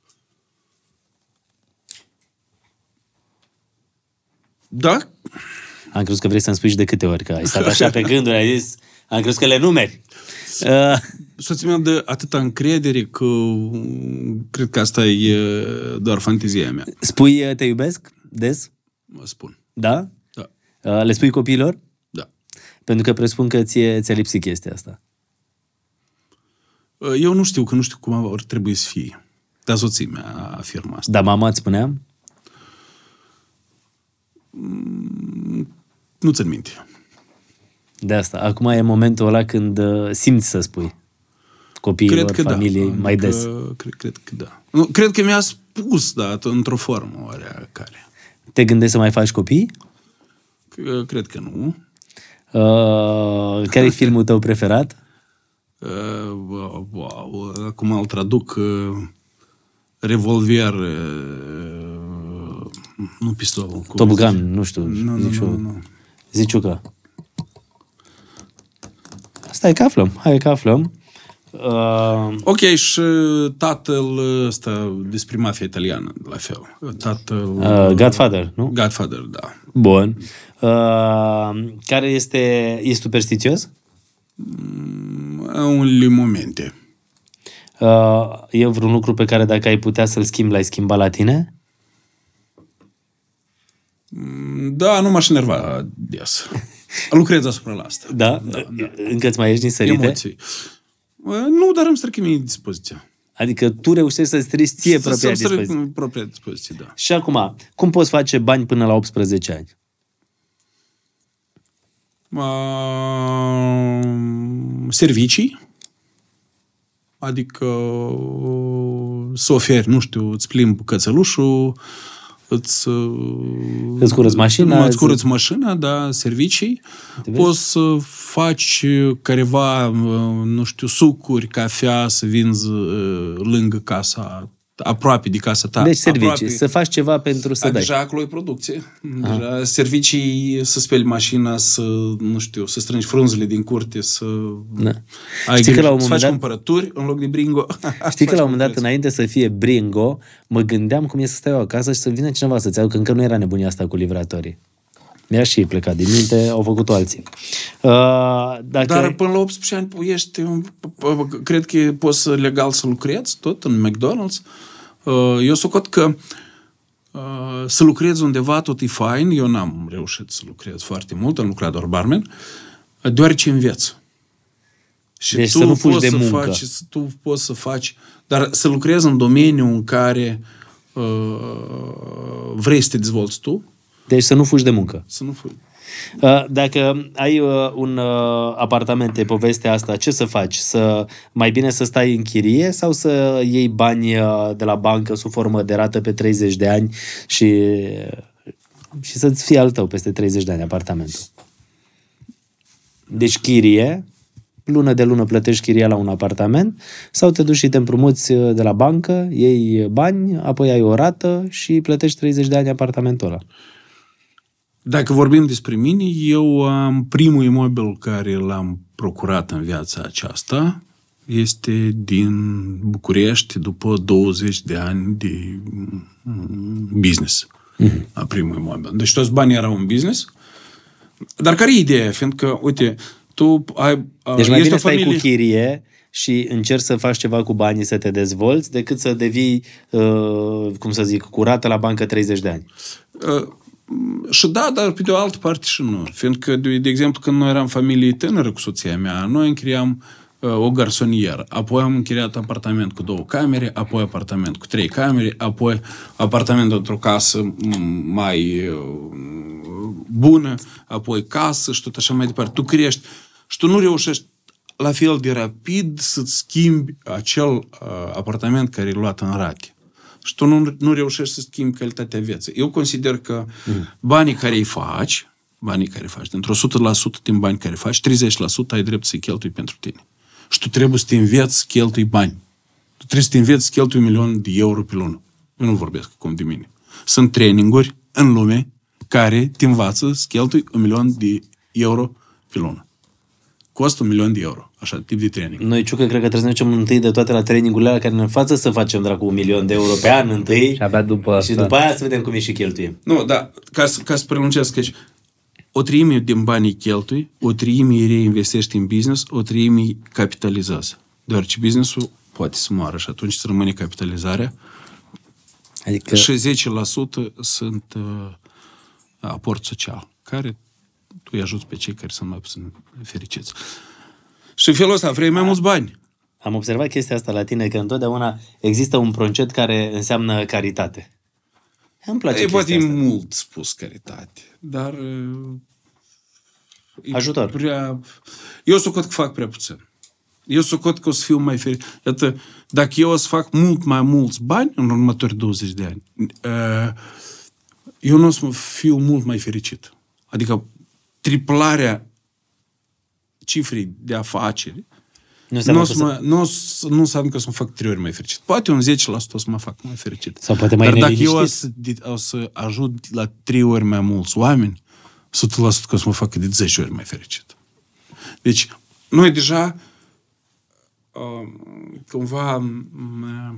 Da? Am crezut că vrei să-mi spui și de câte ori, că ai stat așa pe gânduri, ai zis, am crezut că le numeri. Uh, Soția mea dă atâta încredere că cred că asta e doar fantezia mea. spui uh, te iubesc des? Mă spun. Da? Da. Uh, le spui copiilor? Da. Pentru că presupun că ție, ți-a lipsit chestia asta. Eu nu știu, că nu știu cum ar trebui să fie. Dar soția mea afirmă asta. Dar mama îți spunea? Nu ți-n minte. De asta. Acum e momentul ăla când uh, simți să spui copiilor, Cred că familiei, da. mai Adică, des. Cred, cred că da. Nu, cred că mi-a spus, da, într-o formă oarecare. Te gândești să mai faci copii? Cred că nu. Uh, care e filmul tău preferat? Uh, wow, wow, acum îl traduc uh, revolver, uh, nu pistol. cum Top zice? Gun, nu știu. Nu, nu, zici nu, eu. nu. Ziciucă. Stai că aflăm. Hai că aflăm. Uh, Ok, și tatăl ăsta despre mafia italiană, la fel. Tatăl... uh, Godfather, nu? Godfather, da. Bun. Uh, care este... E superstițios? Unele momente. Uh, e vreun lucru pe care dacă ai putea să-l schimbi, l-ai schimba la tine? Da, nu m-aș enerva des. Lucrez asupra la asta. Da? da, da. Încă îți mai ești din sărite? Emoții. Nu, dar îmi strică mie dispoziția. Adică tu reușești să strici ție propria dispoziție. propria dispoziție, da. Și acum, cum poți face bani până la optsprezece ani? Uh, servicii. Adică să oferi, nu știu, îți plimbi cățelușul, îți, îți curăț mașina, îți curăț mașina, da, servicii. Poți să faci careva, nu știu, sucuri, cafea, să vinzi lângă casa, aproape de casa ta. Deci servicii, aproape. Să faci ceva pentru să A, dai. Deja acolo e producție. Deja servicii, să speli mașina, să, nu știu, să strângi frunzele din curte, să da. ai Știi că la un să moment faci dat... cumpărături în loc de Bringo. Știi că la un moment dat, înainte să fie Bringo, mă gândeam cum e să stai eu acasă și să vină cineva să-ți aducă, încă nu era nebunia asta cu livratorii. Mi-a și plecat din minte, au făcut-o alții. Uh, dacă... Dar până la optsprezece ani ești, cred că poți legal să lucrezi tot în McDonald's. Eu socot că să lucrezi undeva tot e fain. Eu n-am reușit să lucrez foarte mult, am lucrat doar barman, deoarece înveți. Și deci tu să nu fugi poți de să muncă. Faci, tu poți să faci, dar să lucrezi în domeniul în care uh, vrei să te dezvolți tu. Deci să nu fugi de muncă. Să nu fugi. Dacă ai un apartament, e povestea asta, ce să faci? Să, mai bine să stai în chirie sau să iei bani de la bancă sub formă de rată pe treizeci de ani și, și să-ți fie al tău peste treizeci de ani apartamentul? Deci chirie, lună de lună plătești chiria la un apartament sau te duci și te împrumuți de la bancă, iei bani, apoi ai o rată și plătești treizeci de ani apartamentul ăla. Dacă vorbim despre mine, eu am primul imobil care l-am procurat în viața aceasta este din București după douăzeci de ani de business. Mm-hmm. A primul imobil. Deci toți banii erau în business. Dar care e ideea? Fiindcă, uite, tu ai... Deci mai bine stai familie... cu chirie și încerci să faci ceva cu banii, să te dezvolți, decât să devii, uh, cum să zic, curată la bancă treizeci de ani. Uh, Și da, dar pe de o altă parte și nu. Fiindcă, de, de exemplu, când noi eram familie tânără cu soția mea, noi închiriam uh, o garsonieră, apoi am închiriat apartament cu două camere, apoi apartament cu trei camere, apoi apartament într-o casă mai uh, bună, apoi casă și tot așa mai departe. Tu crești și tu nu reușești la fel de rapid să-ți schimbi acel uh, apartament care e luat în rate. Și tu nu, nu reușești să schimbi calitatea vieții. Eu consider că mm. banii care îi faci, banii care îi faci, dintr-o o sută la sută din bani care îi faci, treizeci la sută ai drept să-i cheltui pentru tine. Și tu trebuie să te înveți să cheltui bani. Tu trebuie să te înveți să cheltui un milion de euro pe lună. Eu nu vorbesc cum de mine. Sunt traininguri în lume care te învață să cheltui un milion de euro pe lună. Costă un milion de euro. Așa, tip de training. Noi, Ciucă, cred că trebuie să ne ducem întâi de toate la trainingurile alea care ne înfață să facem, dracu, un milion de euro pe an întâi. Și abia după Și după aia să vedem cum e și cheltuim. Nu, da, ca să, ca să prelungesc aici, o treime din banii cheltui, o treime îi reinvestești în business, o treime îi capitalizează. Deoarece business-ul poate să moară și atunci să rămâne capitalizarea. Adică... Și zece la sută sunt uh, aport social, care tu îi ajuți pe cei care sunt mai puțin fericiți. Și în felul ăsta vrei mai mulți bani. Am observat chestia asta la tine, că întotdeauna există un procent care înseamnă caritate. Îmi place e, poate asta. E mult spus caritate, dar... Ajutor. Prea... Eu socot că fac prea puțin. Eu socot că o să fiu mai fericit. Iată, dacă eu o să fac mult mai mulți bani în următorii douăzeci de ani, eu nu o să fiu mult mai fericit. Adică triplarea cifrei de afaceri nu înseamnă că, mă, nu, nu înseamnă că o să mă fac trei ori mai fericit. Poate un zece la sută o să mă fac mai fericit. Sau poate mai Dar dacă neliniștit. eu o să, o să ajut la trei ori mai mulți oameni, o sută la sută că o să mă fac de zece ori mai fericit. Deci, noi deja uh, cumva uh, o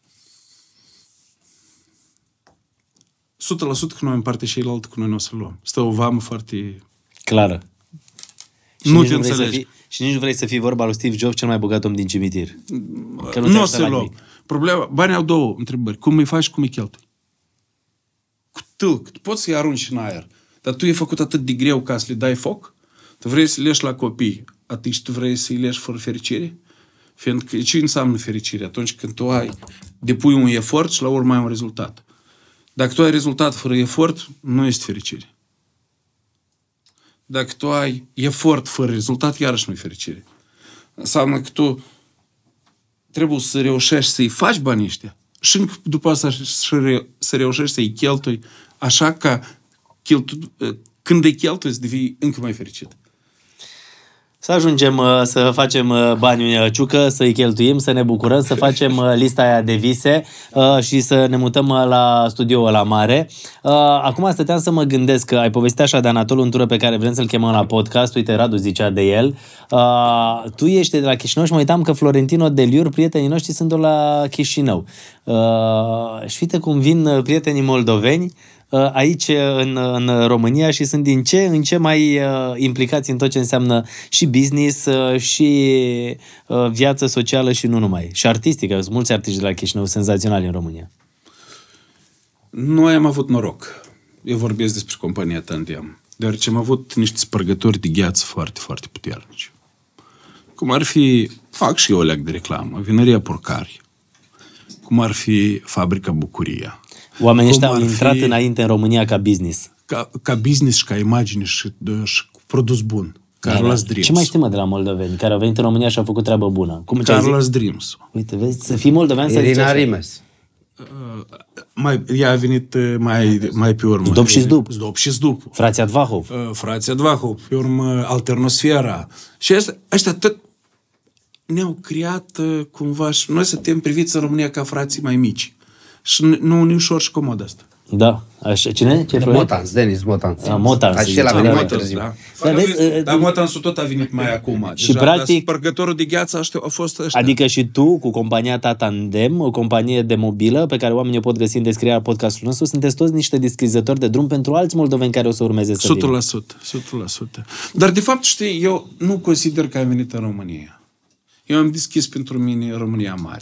sută la sută că noi în partea cealaltă că noi nu o să luăm. Stă o vamă foarte... clară. Și nu nici te nu vrei să înțelegi. fii, și nici nu vrei să fii vorba lui Steve Jobs, cel mai bogat om din cimitir. Că nu, nu o să luăm. Problema, banii au două întrebări. Cum îi faci, cum îi cheltui? Cu tâlc. Poți să-i arunci în aer. Dar tu ai făcut atât de greu ca să le dai foc? Tu vrei să le ieși la copii, atunci tu vrei să-i leși fără fericire? Fiindcă ce înseamnă fericire? Atunci când tu ai, depui un efort și la urmă ai un rezultat. Dacă tu ai rezultat fără efort, nu este fericire. Dacă tu ai efort fără rezultat, iarăși nu e fericire. Înseamnă că tu trebuie să reușești să-i faci banii ăștia și după asta să reușești să-i cheltui așa ca cheltu... când îi cheltui să devii încă mai fericit. Să ajungem să facem bani, Ciucă, să-i cheltuim, să ne bucurăm, să facem lista aia de vise și să ne mutăm la studioul ăla mare. Acum stăteam să mă gândesc că ai povestit așa de Anatol Untură pe care vrem să-l chemăm la podcast. Uite, Radu zicea de el. Tu ești de la Chișinău și mă uitam că Florentino Deliur, prietenii noștri, sunt de la Chișinău. Și uite cum vin prietenii moldoveni aici în, în România și sunt din ce în ce mai uh, implicați în tot ce înseamnă și business uh, și uh, viață socială și nu numai. Și artistică. Sunt mulți artiști de la Chișinău senzaționali în România. Noi am avut noroc. Eu vorbesc despre compania Tandem. Deoarece am avut niște spărgători de gheață foarte, foarte puternici. Cum ar fi, fac și eu o leac de reclamă, Vinăria Porcari. Cum ar fi Fabrica Bucuria. Oamenii ăștia au intrat fi... înainte în România ca business. Ca, ca business și ca imagine și, de, și produs bun. Carlos Dreams. Ce mai știm mă de la moldoveni care au venit în România și au făcut treabă bună? Cum Carlos Dreams. Uite, vezi, să fii moldovean să Irina Rimes. Uh, mai, ea a venit mai, mai pe urmă. Zdop și Zdup. Zdop și Zdup. Frații Advahov. Uh, Frații Advahov. Pe urmă Alternosfera. Și ăștia, ăștia tot ne-au creat uh, cumva și noi suntem priviți în România ca frații mai mici. Și nu e ușor și comod asta. Da. Așa, cine? Ce Motans, Denis Motans. Ah, Motans. Așa la venit mai târziu. Da. Dar, vezi, dar Motansul tot a venit mai acum. Și deja, practic... Spărgătorul de gheață ăștia au fost ăștia. Adică și tu, cu compania ta Tandem, o companie de mobilă, pe care oamenii o pot găsi în descrierea podcastului nostru, sunteți toți niște deschizători de drum pentru alți moldoveni care o să urmeze să vină. o sută la sută. o sută la sută. Dar, de fapt, știi, eu nu consider că am venit în România. Eu am deschis pentru mine România mare.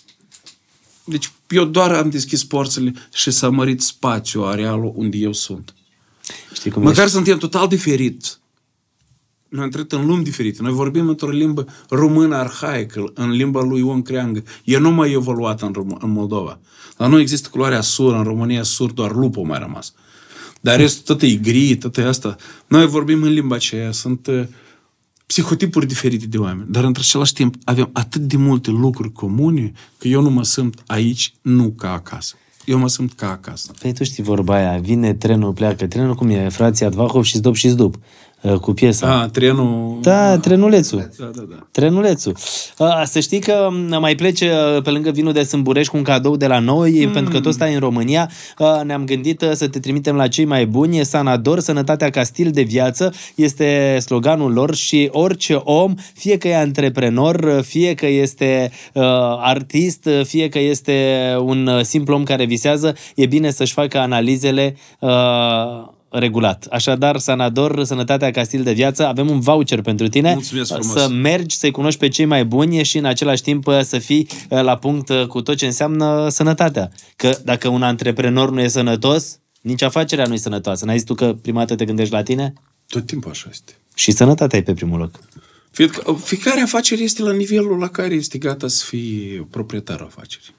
Deci eu doar am deschis porțile și s-a mărit spațiul, arealul unde eu sunt. Știi cum Măcar ești? suntem total diferiți. Noi am trăit în lumi diferite. Noi vorbim într-o limbă română arhaică, în limba lui Ion Creangă. E nu mai evoluat în, Rom- în Moldova. Dar nu există culoarea sur, în România sur, doar lupul mai rămas. Dar restul tot e gri, tot e asta. Noi vorbim în limba aceea. Sunt uh, psihotipuri diferite de oameni. Dar într același timp avem atât de multe lucruri comune că eu nu mă simt aici nu ca acasă. Eu mă simt ca acasă. Păi tu știi vorba aia, vine trenul, pleacă trenul, cum e? Frații Advahov și Zdop și Zdup. Cu piesa. A, trenul... Da, trenulețul. Da, da, da. Trenulețul. A, să știi că mai plece pe lângă vinul de Sâmburești cu un cadou de la noi, mm. pentru că tot stai în România. A, ne-am gândit să te trimitem la cei mai buni. Sanador, sănătatea ca stil de viață, este sloganul lor și orice om, fie că e antreprenor, fie că este uh, artist, fie că este un simplu om care visează, e bine să-și facă analizele uh, regulat. Așadar, Sanador, sănătatea ca stil de viață, avem un voucher pentru tine. Să mergi, să-i cunoști pe cei mai buni și în același timp să fii la punct cu tot ce înseamnă sănătatea. Că dacă un antreprenor nu e sănătos, nici afacerea nu e sănătoasă. N-ai zis tu că prima dată te gândești la tine? Tot timpul așa este. Și sănătatea e pe primul loc. Fiindcă fiecare afacere este la nivelul la care este gata să fie proprietarul afacerii.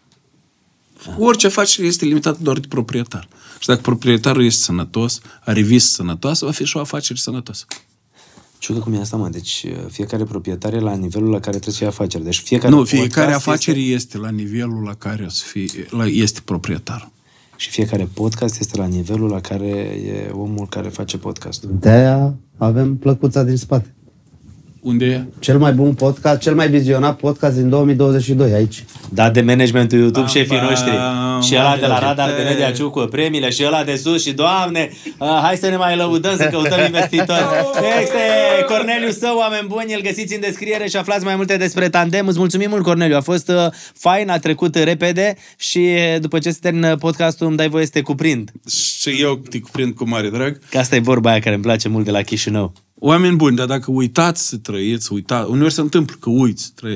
Orice afacere este limitată doar de proprietar. Și dacă proprietarul este sănătos, are vis sănătoasă, va fi și o afacere sănătoasă. Ciucă cum e asta, mă? Deci fiecare proprietar e la nivelul la care trebuie să fie afacere. Deci fiecare nu, fiecare afacere este... este la nivelul la care să fie, la, este proprietar. Și fiecare podcast este la nivelul la care e omul care face podcastul. De-aia avem plăcuța din spate. Unde e? Cel mai bun podcast, cel mai vizionat podcast din două mii douăzeci și doi, aici. Da, de managementul YouTube, bam, șefii bam, noștri. Și ăla de la Radar de Media Ciucu, premiile, și ăla de sus, și Doamne, uh, hai să ne mai lăudăm, să căutăm investitori. Este Corneliu Său, oameni buni, îl găsiți în descriere și aflați mai multe despre Tandem. Îți mulțumim mult, Corneliu, a fost uh, fain, a trecut repede și după ce se termină podcastul îmi dai voie să te cuprind. Și eu te cuprind cu mare drag. Că asta e vorba aia care îmi place mult de la Chișinău. Oameni buni, dar dacă uitați să trăiți, uitați, uneori se întâmplă că uiți să trăiți.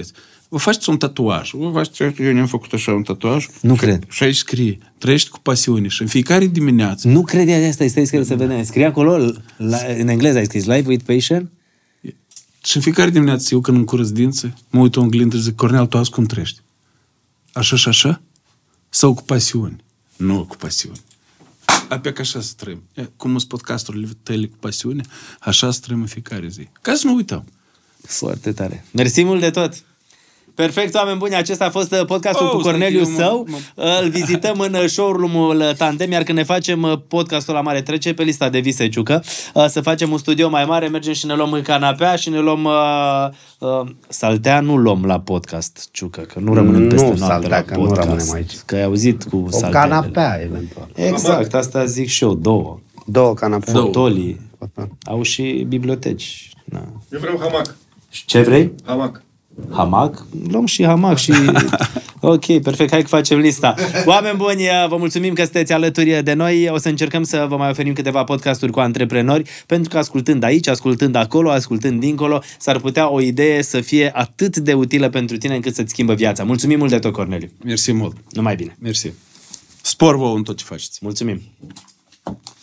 vă faceți un tatuaj. Vă faceți, eu ne-am făcut așa un tatuaj. Nu cred. Și aici scrie, trăiești cu pasiune. Și în fiecare dimineață... Nu credea de asta, stai scrie să vedem. Scrie acolo, la, în engleză ai scris, Life with Passion? Și în fiecare dimineață, eu când îmi curăț dinții, mă uit în oglindă și zic, Cornel, tu azi cum trăiești? Așa și așa? Sau cu pasiune? Nu cu pasiune. Apea că așa să trăim. Cum sunt podcasturile tale cu pasiune, așa să trăim în fiecare zi. Ca să nu uităm. Foarte tare. Mersi mult de tot! Perfect, oameni buni, acesta a fost podcastul Oh, cu Corneliu stai, Său. mă, mă... Îl vizităm în showroom-ul Tandem, iar când ne facem podcastul la mare trece pe lista de vise, Ciucă. Să facem un studio mai mare, mergem și ne luăm în canapea și ne luăm... Uh, uh, saltea nu luăm la podcast, Ciucă, că nu rămânem Nu peste noapte saltea, la că nu podcast. rămânem aici. Că ai auzit cu O salteele. canapea, eventual. Exact, asta zic și eu, două. Două canapea. Fotolii. Au și biblioteci. Na. Eu vreau hamac. Și ce vrei? Hamac. Hamac? Luăm și hamac și... Ok, perfect, hai că facem lista. Oameni buni, vă mulțumim că sunteți alături de noi. O să încercăm să vă mai oferim câteva podcasturi cu antreprenori, pentru că ascultând aici, ascultând acolo, ascultând dincolo, s-ar putea o idee să fie atât de utilă pentru tine încât să-ți schimbă viața. Mulțumim mult de tot, Corneliu. Mersi mult. Numai bine. Mersi. Spor vouă în tot ce faceți. Mulțumim.